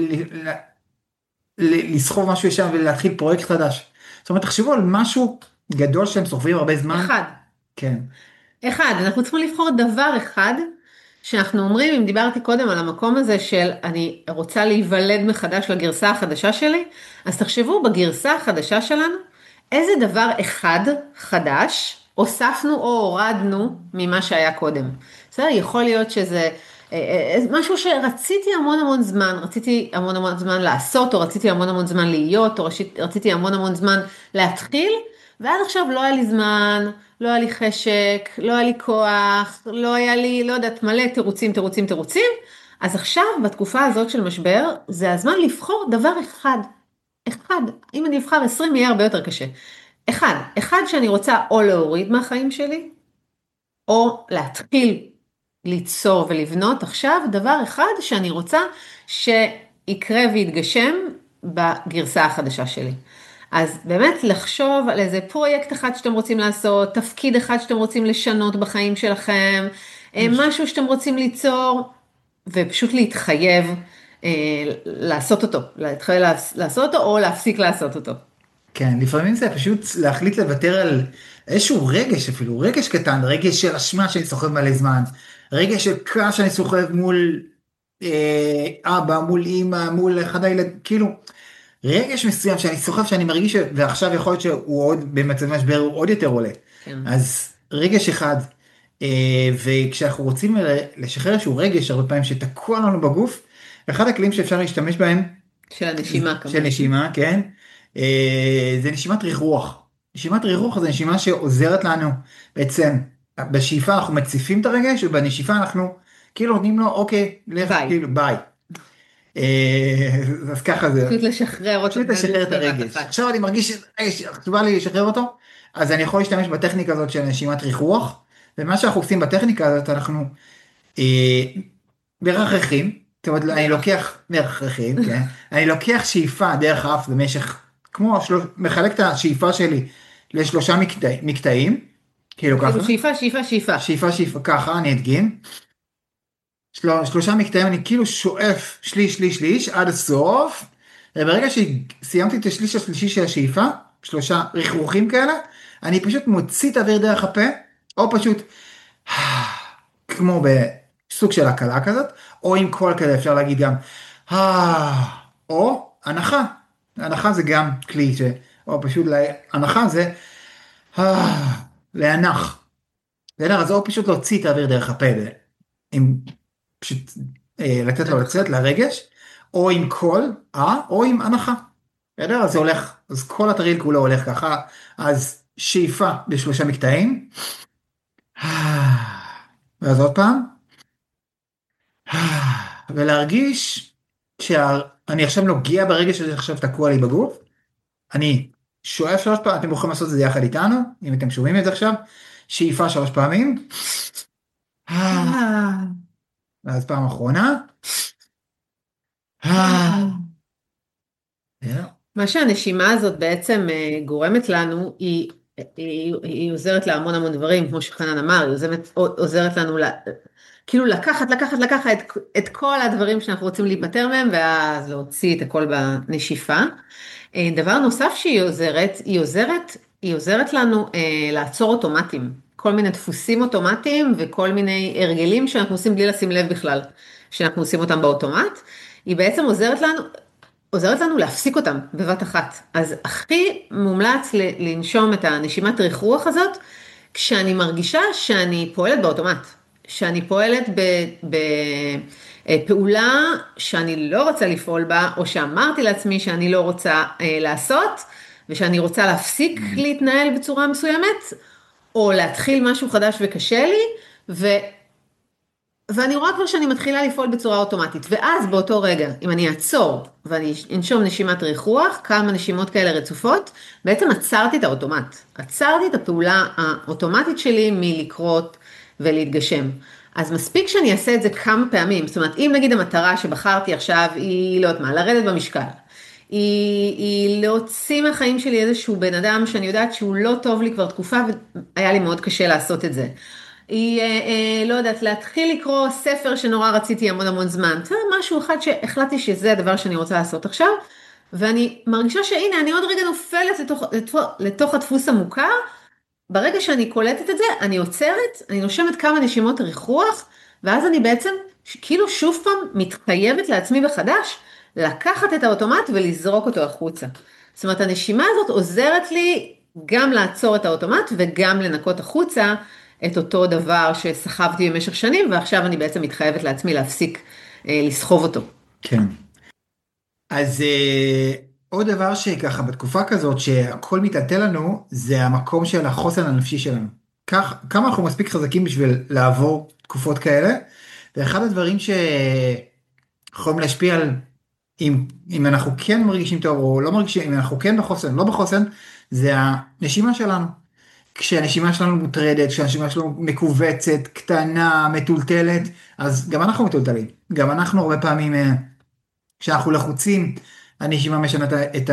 לסחוב משהו ישן ולהתחיל פרויקט חדש. זאת אומרת, תחשבו על משהו גדול שהם סוחבים הרבה זמן. אחד, כן. אחד, אנחנו צריכים לבחור דבר אחד, שאנחנו אומרים, אם דיברתי קודם על המקום הזה של אני רוצה להיוולד מחדש לגרסה החדשה שלי, אז תחשבו בגרסה החדשה שלנו, איזה דבר אחד חדש הוספנו או הורדנו ממה שהיה קודם. בסדר? יכול להיות שזה משהו שרציתי המון המון זמן, רציתי המון המון זמן לעשות, או רציתי המון המון זמן להיות, או רציתי המון המון זמן להתחיל, ועד עכשיו לא היה לי זמן, לא היה לי חשק, לא היה לי כוח, לא היה לי, לא יודעת, מלא תירוצים, תירוצים, תירוצים. אז עכשיו, בתקופה הזאת של משבר, זה הזמן לבחור דבר אחד. אחד. אם אני אבחר 20 יהיה הרבה יותר קשה. אחד שאני רוצה או להוריד מהחיים שלי, או להתחיל ליצור ולבנות עכשיו דבר אחד שאני רוצה שיקרה ויתגשם בגרסה החדשה שלי. אז באמת לחשוב על איזה פרויקט אחד שאתם רוצים לעשות, תפקיד אחד שאתם רוצים לשנות בחיים שלכם, משהו שאתם רוצים ליצור, ופשוט להתחייב לעשות אותו, להתחייב לעשות אותו או להפסיק לעשות אותו. כן, לפעמים זה פשוט להחליט לוותר על איזשהו רגש אפילו, רגש קטן, רגש של אשמה שאני סוחב מלא זמן, רגש של כעס שאני סוחב מול אבא, מול אמא, מול אחד הילד, כאילו, רגש מסוים שאני סוחב, שאני מרגיש, ועכשיו יכול להיות שהוא עוד במצב משבר, הוא עוד יותר עולה. כן. אז רגש אחד, וכשאנחנו רוצים לשחרר איזשהו רגש, הרבה פעמים שתקוע לנו בגוף, אחד הכלים שאפשר להשתמש בהם, של הנשימה כמובן. של נשימה, כן. זה נשימת ריח. נשימת ריח זה נשימה שעוזרת לנו בעצם, בשאיפה אנחנו מציפים את הרגש, ובנשיפה אנחנו כאילו נותנים לו, אוקיי, לך, כאילו, ביי. אז ככה זה. פשוט לשחרר אותו. פשוט לשחרר את הרגש. עכשיו אני מרגיש שחשובה לי לשחרר אותו, אז אני יכול להשתמש בטכניקה הזאת של נשימת ריח, ומה שאנחנו עושים בטכניקה הזאת, אנחנו מרחכים, זאת אומרת, אני לוקח מרחכים, כן? אני לוקח שאיפה דרך האף במשך, כמו מחלק את השאיפה שלי לשלושה מקטעים, כאילו ככה. שאיפה, שאיפה, שאיפה. שאיפה, שאיפה, ככה, אני אדגים. שלושה מקטעים, אני כאילו שואף שליש, שליש, שליש, עד הסוף, וברגע שסיימתי את השליש השלישי של השאיפה, שלושה ריחרוכים כאלה, אני פשוט מוציא את האוויר דרך הפה, או פשוט, כמו בסוג של הקלה כזאת, או עם קול כזה, אפשר להגיד גם, או הנחה. הנחה זה גם כלי, או פשוט הנחה זה, להנח. אז או פשוט להוציא את האוויר דרך הפה, עם פשוט לתת לו לצאת לרגש, או עם קול, או עם הנחה. אז זה הולך, אז כל התרגיל כולו הולך ככה, אז שאיפה בשלושה מקטעים, ואז עוד פעם, ולהרגיש שאני עכשיו נוגע ברגש שזה עכשיו תקוע לי בגוף, אני שואף שלוש פעם, אתם יכולים לעשות את זה יחד איתנו, אם אתם שומעים את זה עכשיו, שאיפה 3 פעמים. ואז פעם אחרונה. מה שהנשימה הזאת בעצם גורמת לנו, היא עוזרת להמון המון דברים, כמו שחנן אמר, היא עוזרת לנו כאילו לקחת את כל הדברים שאנחנו רוצים להיפטר מהם, ואז להוציא את הכל בנשיפה. דבר נוסף היא עוזרת לנו לעצור אוטומטים, כל מיני דפוסים אוטומטיים, וכל מיני הרגלים שאנחנו עושים בלי לשים לב בכלל, שאנחנו עושים אותם באוטומט. היא בעצם עוזרת לנו להפסיק אותם בבת אחת. אז הכי מומלץ לנשום את הנשימת ריח הזאת, כשאני מרגישה שאני פועלת באוטומט, שאני פועלת בפעולה שאני לא רוצה לפעול בה, או שאמרתי לעצמי שאני לא רוצה לעשות, ושאני רוצה להפסיק להתנהל בצורה מסוימת, או להתחיל משהו חדש וקשה לי, ואני רואה כבר שאני מתחילה לפעול בצורה אוטומטית, ואז באותו רגע, אם אני אעצור ואני אנשום נשימת ריח רוח, כמה נשימות כאלה רצופות, בעצם עצרתי את האוטומט, עצרתי את הפעולה האוטומטית שלי מלקרות ולהתגשם. אז מספיק שאני אעשה את זה כמה פעמים, זאת אומרת, אם נגיד המטרה שבחרתי עכשיו היא, לא יודעת מה, לרדת במשקל, היא להוציא מהחיים שלי איזשהו בן אדם שאני יודעת שהוא לא טוב לי כבר תקופה, והיה לי מאוד קשה לעשות את זה. היא, לא יודעת, להתחיל לקרוא ספר שנורא רציתי המון המון זמן. זה משהו אחד שהחלטתי שזה הדבר שאני רוצה לעשות עכשיו, ואני מרגישה שהנה, אני עוד רגע נופלת לתוך הדפוס המוכר. ברגע שאני קולטת את זה, אני עוצרת, אני נושמת כמה נשימות ריח רוח, ואז אני בעצם כאילו שוב פעם מתחייבת לעצמי בחדש, לקחת את האוטומט ולזרוק אותו החוצה. זאת אומרת, הנשימה הזאת עוזרת לי גם לעצור את האוטומט וגם לנקות החוצה את אותו דבר שסחבתי במשך שנים, ועכשיו אני בעצם מתחייבת לעצמי להפסיק לסחוב אותו. כן. אז עוד דבר שככה בתקופה כזאת שהכל מתעטל לנו, זה המקום של החוסן הנפשי שלנו. כמה אנחנו מספיק חזקים בשביל לעבור תקופות כאלה, ואחד הדברים שיכולים להשפיע על אם אנחנו כן מרגישים טוב או לא מרגישים, אם אנחנו כן בחוסן, לא בחוסן, זה הנשימה שלנו. כשהנשימה שלנו מוטרדת, כשהנשימה שלנו מקובצת, קטנה, מטולטלת, אז גם אנחנו מטולטלים. גם אנחנו הרבה פעמים, כשאנחנו לחוצים, הנשימה משנה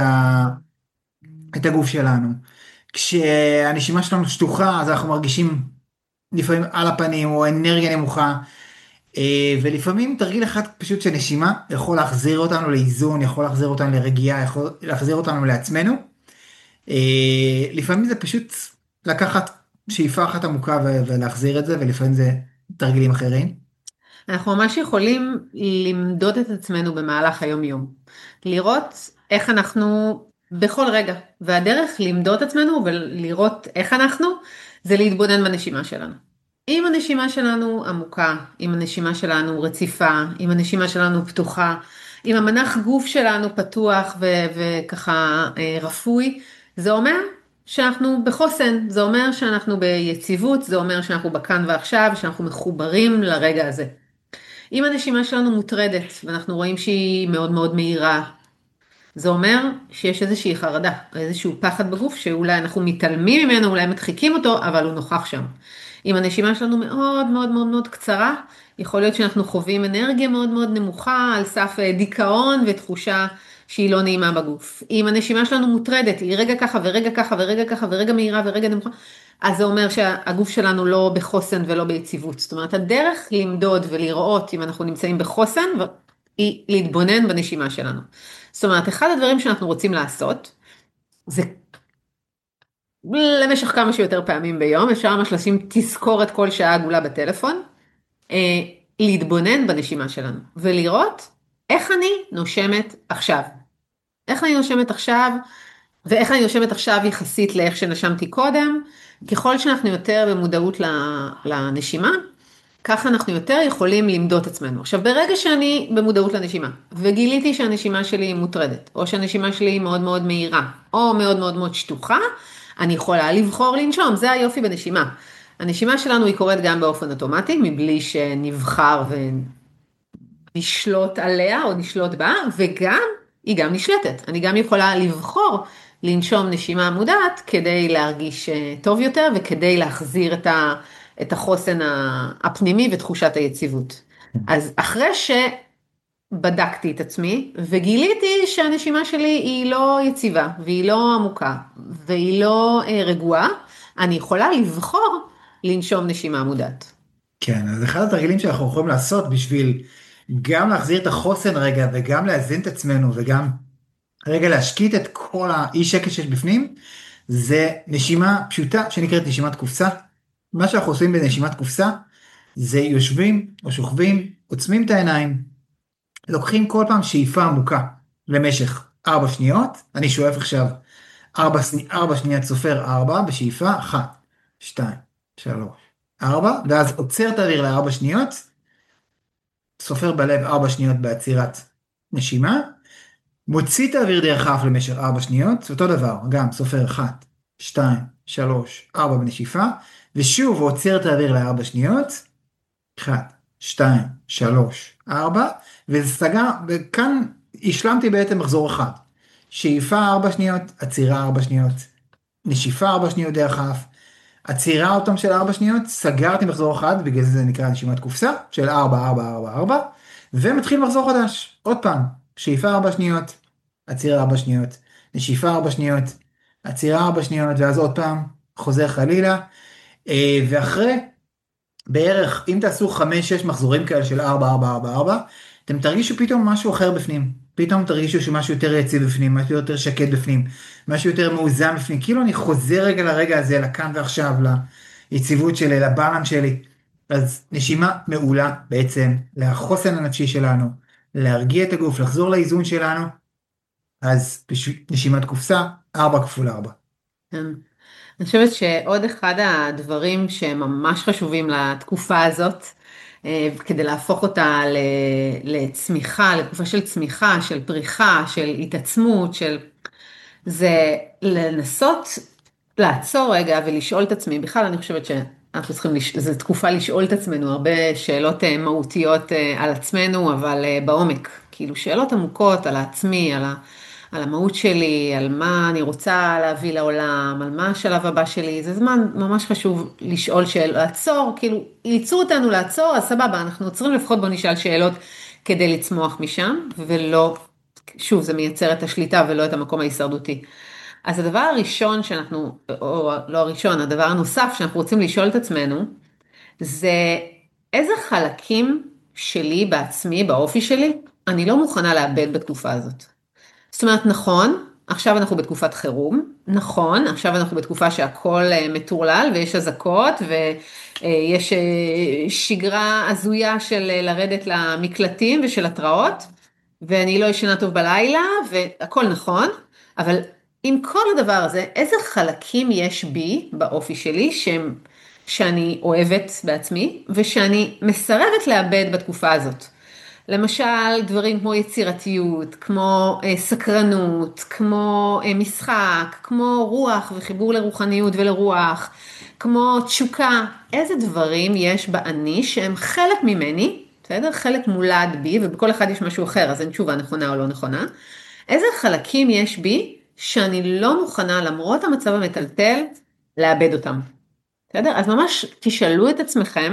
את הגוף שלנו. כשהנשימה שלנו שטוחה, אז אנחנו מרגישים לפעמים על הפנים או אנרגיה נמוכה, ולפעמים תרגיל אחד פשוט שנשימה יכול להחזיר אותנו לאיזון, יכול להחזיר אותנו לרגיעה, יכול להחזיר אותנו לעצמנו. לפעמים זה פשוט לקחת שאיפה אחת עמוקה ולהחזיר את זה, ולפעמים זה תרגילים אחרים. אנחנו ממש יכולים למדוד את עצמנו במהלך היום-יום. לראות איך אנחנו בכל רגע, והדרך למדוד את עצמנו ולראות איך אנחנו, זה להתבונן בנשימה שלנו. אם הנשימה שלנו עמוקה, אם הנשימה שלנו רציפה, אם הנשימה שלנו פתוחה, אם המנח גוף שלנו פתוח וככה רפוי, זה אומר שאנחנו בחוסן, זה אומר שאנחנו ביציבות, זה אומר שאנחנו בכאן ועכשיו, שאנחנו מחוברים לרגע הזה. אם הנשימה שלנו מוטרדת, ואנחנו רואים שהיא מאוד מאוד מהירה, זה אומר שיש איזושהי חרדה, איזשהו פחד בגוף, שאולי אנחנו מתעלמים ממנו, אולי מדחיקים אותו, אבל הוא נוכח שם. אם הנשימה שלנו מאוד מאוד מאוד מאוד קצרה, יכול להיות שאנחנו חווים אנרגיה מאוד מאוד נמוכה, על סף דיכאון ותחושה שהיא לא נעימה בגוף. אם הנשימה שלנו מוטרדת, היא רגע ככה ורגע ככה ורגע ככה ורגע מהירה ורגע נמוכה, אז זה אומר שהגוף שלנו לא בחוסן ולא ביציבות. זאת אומרת, הדרך למדוד ולראות אם אנחנו נמצאים בחוסן, היא להתבונן בנשימה שלנו. זאת אומרת, אחד הדברים שאנחנו רוצים לעשות, זה למשך כמה שיותר פעמים ביום, אפשר ממש לשים תזכורת כל שעה עגולה בטלפון, להתבונן בנשימה שלנו, ולראות איך אני נושמת עכשיו. איך אני נושמת עכשיו, ואיך אני נושמת עכשיו יחסית לאיך שנשמתי קודם. ככל שאנחנו יותר במודעות לנשימה, ככה אנחנו יותר יכולים למדוד את עצמנו. עכשיו, ברגע שאני במודעות לנשימה, וגיליתי שהנשימה שלי היא מוטרדת, או שהנשימה שלי היא מאוד מאוד מהירה, או מאוד מאוד מאוד שטוחה, אני יכולה לבחור לנשום, זה היופי בנשימה. הנשימה שלנו היא קורית גם באופן אוטומטי, מבלי שנבחר ונשלוט עליה או נשלוט בה, וגם, היא גם נשלטת. אני גם יכולה לבחור לנשום נשימה מודעת כדי להרגיש טוב יותר וכדי להחזיר את החוסן הפנימי ותחושת היציבות. אז אחרי שבדקתי את עצמי וגיליתי שהנשימה שלי היא לא יציבה והיא לא עמוקה והיא לא רגועה, אני יכולה לבחור לנשום נשימה מודעת. כן, אז אחד התרגילים שאנחנו יכולים לעשות בשביל גם להחזיר את החוסן רגע וגם להזין את עצמנו וגם רגע להשקיט את כל האי שקט שיש בפנים, זה נשימה פשוטה שנקראת נשימת קופסה. מה שאנחנו עושים בנשימת קופסה זה יושבים או שוכבים, עוצמים את העיניים, לוקחים כל פעם שאיפה עמוקה למשך 4 שניות, אני שואף עכשיו 4 שניות, סופר 4 בשאיפה, 1, 2, 3, 4, ואז עוצר את האוויר ל4 שניות, סופר בלב 4 שניות בעצירת נשימה, מוציא את האוויר דרך האף למשך 4 שניות, אותו דבר, גם סופר 1, 2, 3, 4 בנשיפה, ושוב עוצר את האוויר ל4 שניות, 1, 2, 3, 4, וזה סגר, וכאן השלמתי בעצם מחזור אחד. שאיפה 4 שניות, עצירה 4 שניות, נשיפה 4 שניות דרך האף, עצירה אותם של 4 שניות, סגרתי מחזור אחד, בגלל זה נקרא נשימת קופסה, של 4, 4, 4, 4, ומתחיל מחזור חדש, עוד פעם, שאיפה 4 שניות, עצירה 4 שניות, נשיפה 4 שניות, עצירה 4 שניות, ואז עוד פעם, חוזר חלילה, ואחרי, בערך, אם תעשו 5-6 מחזורים כאלה של 4, 4, 4, 4, אתם תרגישו פתאום משהו אחר בפנים, פתאום תרגישו שמשהו יותר יציב בפנים, משהו יותר שקט בפנים, משהו יותר מאוזן בפנים, כאילו אני חוזר רגע לרגע הזה, לכאן ועכשיו, ליציבות שלי, לבלנס שלי, אז נשימה מעולה בעצם, לחוסן הנפשי שלנו, להרגיע את הגוף, לחזור לאיזון שלנו, אז נשימת קופסה, 4 כפול 4. אני חושבת שעוד אחד הדברים שממש חשובים לתקופה הזאת, כדי להפוך אותה לצמיחה, לתקופה של צמיחה, של פריחה, של התעצמות, זה לנסות לעצור רגע ולשאול את עצמי, בכלל אני חושבת שאנחנו צריכים, זו תקופה לשאול את עצמנו, הרבה שאלות מהותיות על עצמנו, אבל בעומק, כאילו שאלות עמוקות על עצמי, על המהות שלי, על מה אני רוצה להביא לעולם, על מה השלב הבא שלי, זה זמן ממש חשוב לשאול שאלות, לעצור, כאילו ייצרו אותנו לעצור, אז סבבה, אנחנו עוצרים לפחות בוא נשאל שאלות כדי לצמוח משם, ולא, שוב, זה מייצר את השליטה ולא את המקום ההישרדותי. אז הדבר הראשון שאנחנו, או לא הראשון, הדבר הנוסף שאנחנו רוצים לשאול את עצמנו, זה איזה חלקים שלי בעצמי, באופי שלי, אני לא מוכנה לאבד בתקופה הזאת. זאת אומרת, נכון, עכשיו אנחנו בתקופת חירום, נכון, עכשיו אנחנו בתקופה שהכל מטורלל ויש אזעקות ויש שגרה הזויה של לרדת למקלטים ושל התראות, ואני לא ישנה טוב בלילה והכל נכון, אבל עם כל הדבר הזה, איזה חלקים יש בי באופי שלי שאני אוהבת בעצמי ושאני מסרבת לאבד בתקופה הזאת. למשל, דברים כמו יצירתיות, כמו סקרנות, כמו משחק, כמו רוח וחיבור לרוחניות ולרוח, כמו תשוקה. איזה דברים יש באני שהם חלק ממני, בסדר? חלק מולד בי, ובכל אחד יש משהו אחר, אז אין תשובה נכונה או לא נכונה. איזה חלקים יש בי שאני לא מוכנה, למרות המצב המטלטל, לאבד אותם. בסדר? אז ממש תשאלו את עצמכם,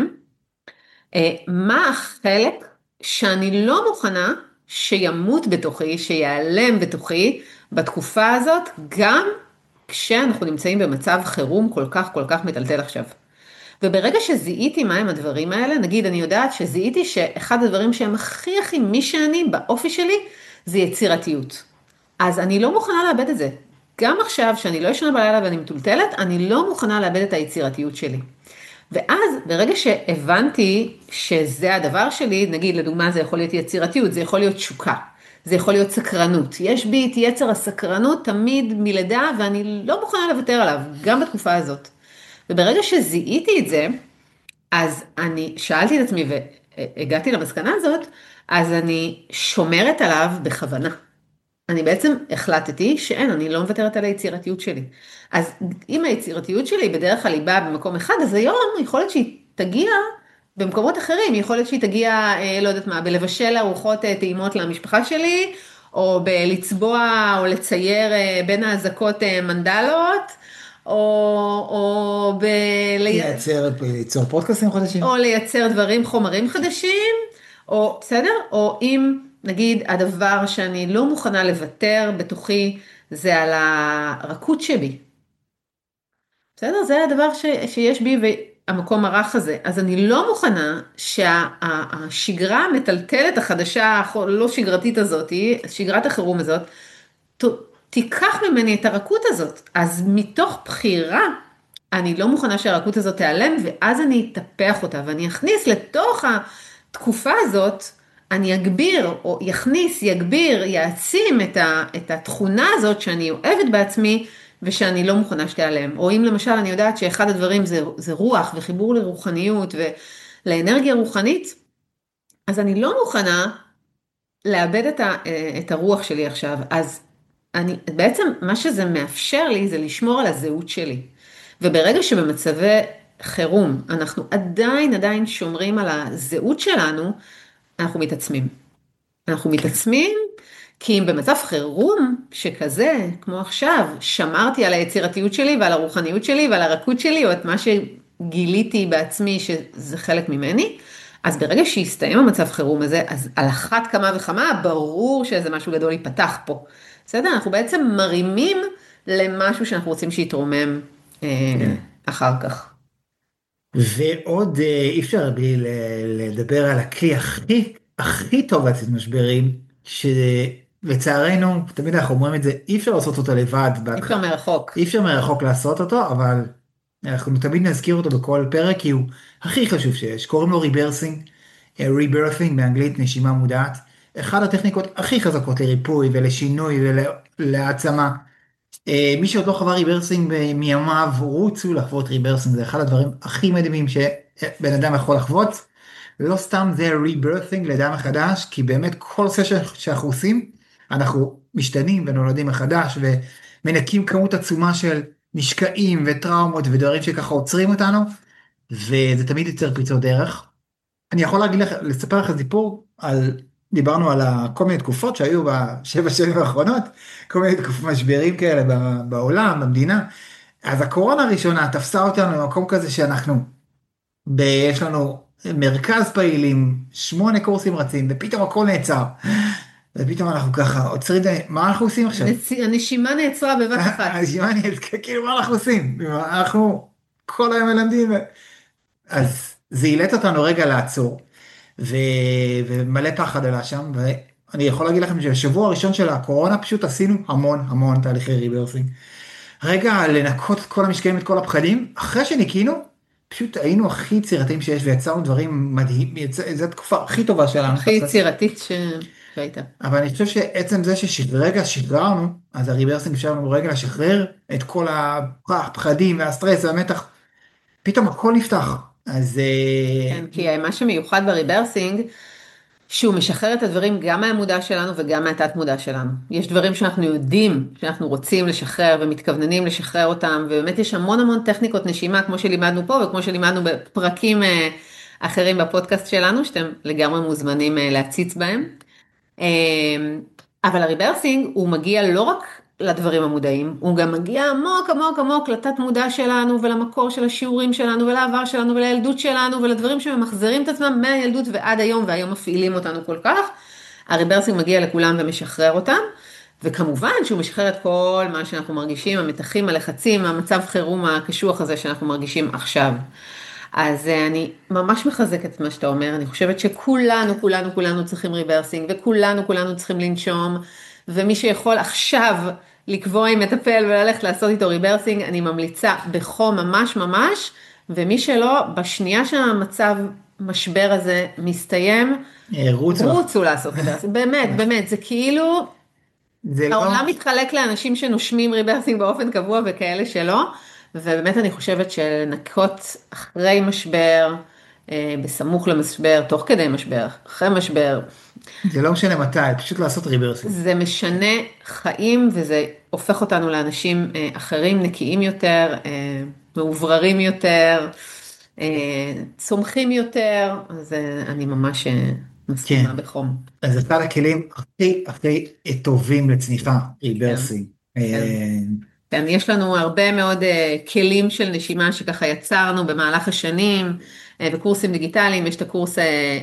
מה החלק שאני לא מוכנה שימות בתוכי, שיעלם בתוכי בתקופה הזאת, גם כשאנחנו נמצאים במצב חירום כל כך מטלטל עכשיו. וברגע שזיהיתי מהם הדברים האלה, נגיד אני יודעת שזיהיתי שאחד הדברים שהם הכי מי שאני באופי שלי, זה יצירתיות. אז אני לא מוכנה לאבד את זה. גם עכשיו שאני לא ישנה בלילה ואני מטולטלת, אני לא מוכנה לאבד את היצירתיות שלי. ואז ברגע שהבנתי שזה הדבר שלי, נגיד לדוגמה זה יכול להיות יצירתיות, זה יכול להיות תשוקה, זה יכול להיות סקרנות. יש בי את יצר הסקרנות תמיד מלידה ואני לא מוכנה לוותר עליו, גם בתקופה הזאת. וברגע שזיהיתי את זה, אז אני שאלתי את עצמי והגעתי למסקנה הזאת, אז אני שומרת עליו בכוונה. אני בעצם החלטתי שאין, אני לא מוותרת על היצירתיות שלי. אז אם היצירתיות שלי בדרך כלל היא באה במקום אחד, אז היום יכול להיות שהיא תגיע במקומות אחרים, יכול להיות שהיא תגיע, לא יודעת מה, בלבשל ארוחות טעימות למשפחה שלי, או בלצבוע או לצייר בין האזעקות מנדלות, או ליצור פודקאסטים חדשים. או לייצר חומרים חדשים, או בסדר? או אם נגיד הדבר שאני לא מוכנה לוותר בתוכי, זה על הרכות שלי. בסדר? זה הדבר שיש בי והמקום הרך הזה. אז אני לא מוכנה שהשגרה המטלטלת החדשה, לא שגרתית הזאת, שגרת החירום הזאת, תיקח ממני את הרכות הזאת. אז מתוך בחירה, אני לא מוכנה שהרכות הזאת תיעלם, ואז אני אטפח אותה, ואני אכניס לתוך התקופה הזאת, אני אגביר, או יכניס, יגביר, יעצים את התכונה הזאת שאני אוהבת בעצמי, ושאני לא מוכנה שתיעלם. או אם למשל אני יודעת שאחד הדברים זה רוח, וחיבור לרוחניות, ולאנרגיה רוחנית, אז אני לא מוכנה לאבד את הרוח שלי עכשיו. אז בעצם מה שזה מאפשר לי, זה לשמור על הזהות שלי. וברגע שבמצבי חירום, אנחנו עדיין שומרים על הזהות שלנו, אנחנו מתעצמים. אנחנו מתעצמים, כי אם במצב חירום שכזה, כמו עכשיו, שמרתי על היצירתיות שלי ועל הרוחניות שלי ועל הרכות שלי, או את מה שגיליתי בעצמי שזה חלק ממני, אז ברגע שיסתיים המצב חירום הזה, אז על אחת כמה וכמה, ברור שאיזה משהו גדול ייפתח פה. בסדר? אנחנו בעצם מרימים למשהו שאנחנו רוצים שיתרומם אחר כך. ועוד אי אפשר בלי לדבר על הכלי הכי טוב לצאת משברים, שלצערנו, תמיד אנחנו אומרים את זה, אי אפשר לעשות אותו לבד. אי אפשר מרחוק. אי אפשר מרחוק לעשות אותו, אבל אנחנו תמיד נזכיר אותו בכל פרק, כי הוא הכי חשוב שיש. קוראים לו rebirthing באנגלית, נשימה מודעת. אחד הטכניקות הכי חזקות לריפוי ולשינוי ולהעצמה. מי שעוד לא חווה ריברסינג מימיו, רוצו לחוות ריברסינג, זה אחד הדברים הכי מדהימים שבן אדם יכול לחוות. לא סתם זה ריברסינג לאדם מחדש, כי באמת כל סשן שאנחנו עושים, אנחנו משתנים ונולדים מחדש, ומנקים כמות עצומה של משקעים וטראומות ודברים שככה עוצרים אותנו, וזה תמיד יוצר פריצות דרך. אני יכול לספר לך סיפור דיברנו על כל מיני תקופות שהיו בשבע שנים האחרונות, כל מיני תקופות משברים כאלה בעולם, במדינה. אז הקורונה הראשונה תפסה אותנו במקום כזה שאנחנו, יש לנו מרכז פעילים, 8 קורסים רצים, ופתאום הכל נעצר. ופתאום אנחנו ככה עוצרים, מה אנחנו עושים עכשיו? הנשימה נעצרה בבת אחת. הנשימה נעצרה, כאילו מה אנחנו עושים? אנחנו כל היום מלמדים. אז זה אילץ אותנו רגע לעצור. ומלא פחד עלה שם, ואני יכול להגיד לכם שבשבוע הראשון של הקורונה פשוט עשינו המון תהליכי ריברסינג. רגע לנקות את כל המשקעים, את כל הפחדים, אחרי שניקינו, פשוט היינו הכי יצירתיים שיש, ויצרנו דברים מדהים, זו התקופה הכי טובה שלנו. הכי יצירתית שהייתה. אבל אני חושב שעצם זה שרגע שחררנו, אז הריברסינג שלנו רגע לשחרר את כל הפחדים והסטרס והמתח, פתאום הכל נפתח. אז כן, כי מה שמיוחד בריברסינג, שהוא משחרר את הדברים גם מהמודע שלנו וגם מהתת מודע שלנו. יש דברים שאנחנו יודעים, שאנחנו רוצים לשחרר ומתכווננים לשחרר אותם, ובאמת יש המון טכניקות נשימה, כמו שלימדנו פה וכמו שלימדנו בפרקים אחרים בפודקאסט שלנו, שאתם לגמרי מוזמנים להציץ בהם. אבל הריברסינג הוא מגיע לא רק לדברים המודעים, הוא גם מגיע עמוק לתת מודע שלנו ולמקור של השיעורים שלנו ולעבר שלנו ולילדות שלנו ולדברים שממחזרים את עצמם מהילדות ועד היום, והיום מפעילים אותנו כל כך. הריברסינג מגיע לכולם ומשחרר אותם, וכמובן שהוא משחרר את כל מה שאנחנו מרגישים, המתחים, הלחצים, המצב חירום הקשוח הזה שאנחנו מרגישים עכשיו. אז אני ממש מחזקת את מה שאתה אומר, אני חושבת שכולנו צריכים ריברסינג, וכולנו צריכים לנשום, ומי שיכול עכשיו לקבוע עם מטפל וללכת לעשות איתו ריברסינג, אני ממליצה בחום ממש, ומי שלא, בשנייה שהמצב משבר הזה מסתיים, רוצו לעשות ריברסינג, באמת, זה כאילו, העולם מתחלק לאנשים שנושמים ריברסינג באופן קבוע וכאלה שלא, ובאמת אני חושבת שלנקות אחרי משבר, בסמוך למשבר, תוך כדי משבר, אחרי משבר. זה לא משנה מתי, פשוט לעשות ריברסינג. זה משנה חיים, וזה הופך אותנו לאנשים אחרים, נקיים יותר, מעובררים יותר, צומחים יותר, אז אני ממש מסכימה בחום. אז אחד הכלים הכי טובים לצניחה, ריברסינג. כן. כן, יש לנו הרבה מאוד כלים של נשימה שככה יצרנו במהלך השנים, בקורסים דיגיטליים, יש את הקורס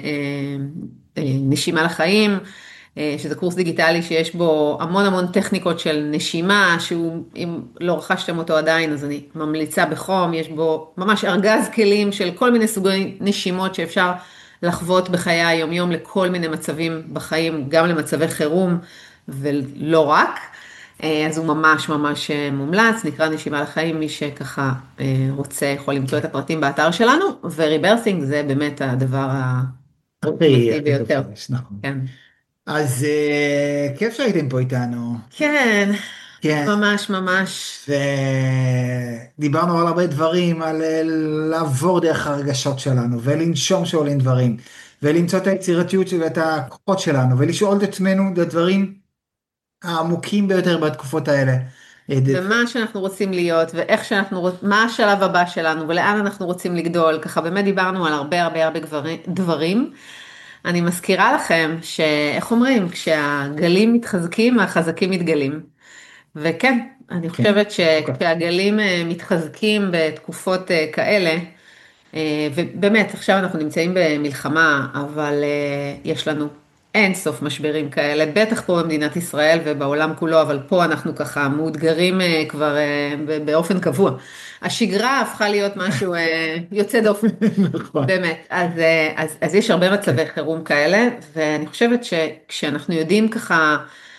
נשימה לחיים, שזה קורס דיגיטלי שיש בו המון המון טכניקות של נשימה, שהוא, אם לא רכשתם אותו עדיין, אז אני ממליצה בחום, יש בו ממש ארגז כלים של כל מיני סוגי נשימות שאפשר לחוות בחיי היום-יום לכל מיני מצבים בחיים, גם למצבי חירום ולא רק. אז הוא ממש ממש מומלץ, נקרא נשימה לחיים, מי שככה רוצה יכול למצוא את הפרטים באתר שלנו, וריברסינג זה באמת הדבר הכי ביותר. כן. אז כיף שהייתם פה איתנו. כן, ממש ממש. ודיברנו על הרבה דברים, על לעבור דרך הרגשות שלנו, ולנשום שעולים דברים, ולמצוא את היצירתיות ואת הכוחות שלנו, ולשאול את עצמנו את הדברים העמוקים ביותר בתקופות האלה. ומה שאנחנו רוצים להיות, ואיך שאנחנו, מה השלב הבא שלנו, ולאן אנחנו רוצים לגדול, ככה באמת דיברנו על הרבה דברים. אני מזכירה לכם שאיך אומרים, כשהגלים מתחזקים, החזקים מתגלים. וכן, אני חושבת שכשהגלים מתחזקים בתקופות כאלה, ובאמת עכשיו אנחנו נמצאים במלחמה, אבל יש לנו אין סוף משברים כאלה, בטח פה במדינת ישראל ובעולם כולו, אבל פה אנחנו ככה מאותגרים כבר באופן קבוע. השגרה הפכה להיות משהו יוצא דופן, באמת. אז יש הרבה מצבי חירום כאלה, ואני חושבת שכשאנחנו יודעים ככה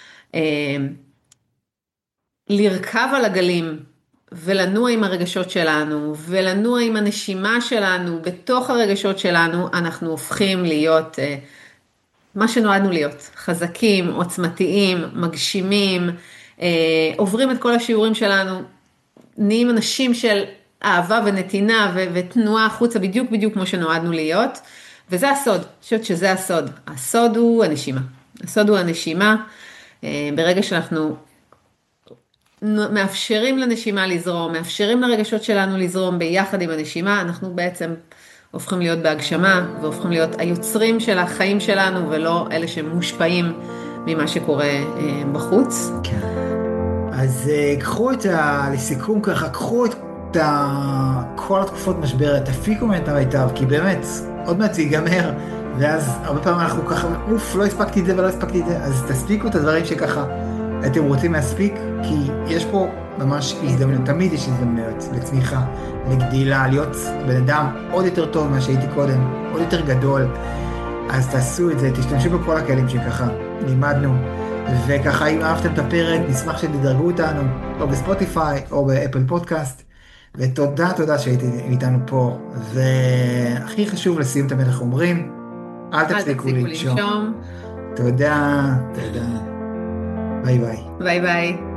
לרכב על הגלים, ולנוע עם הרגשות שלנו, ולנוע עם הנשימה שלנו, בתוך הרגשות שלנו, אנחנו הופכים להיות מה שנועדנו להיות, חזקים, עוצמתיים, מגשימים, עוברים את כל השיעורים שלנו, נהיים אנשים של אהבה ונתינה ותנועה החוצה בדיוק כמו שנועדנו להיות, וזה הסוד, אני חושבת שזה הסוד. הסוד הוא הנשימה. הסוד הוא הנשימה, ברגע שאנחנו מאפשרים לנשימה לזרום, מאפשרים לרגשות שלנו לזרום ביחד עם הנשימה, אנחנו בעצם הופכים להיות בהגשמה, והופכים להיות היוצרים של החיים שלנו, ולא אלה שמושפעים ממה שקורה בחוץ. כן. אז קחו לסיכום ככה, קחו את כל התקופות משבר, תפיקו מהם את המיטב, כי באמת, עוד מעט זה ייגמר, ואז הרבה פעמים אנחנו ככה, לא הספקתי את זה ולא הספקתי את זה, אז תספיקו את הדברים שככה אתם רוצים להספיק, כי יש פה ממש הזדמנות, תמיד יש הזדמנות לצמיחה, לגדילה, להיות בן אדם עוד יותר טוב ממה שהייתי קודם, עוד יותר גדול, אז תעשו את זה, תשתמשו בכל הכלים שככה לימדנו, וככה אם אהבתם את הפרק, נשמח שתדרגו אותנו, או בספוטיפיי, או באפל פודקאסט, ותודה שהייתם איתנו פה, והכי חשוב לסיום תמיד אנחנו אומרים, אל תפסיקו לנשום. תודה. ביי ביי. ביי ביי.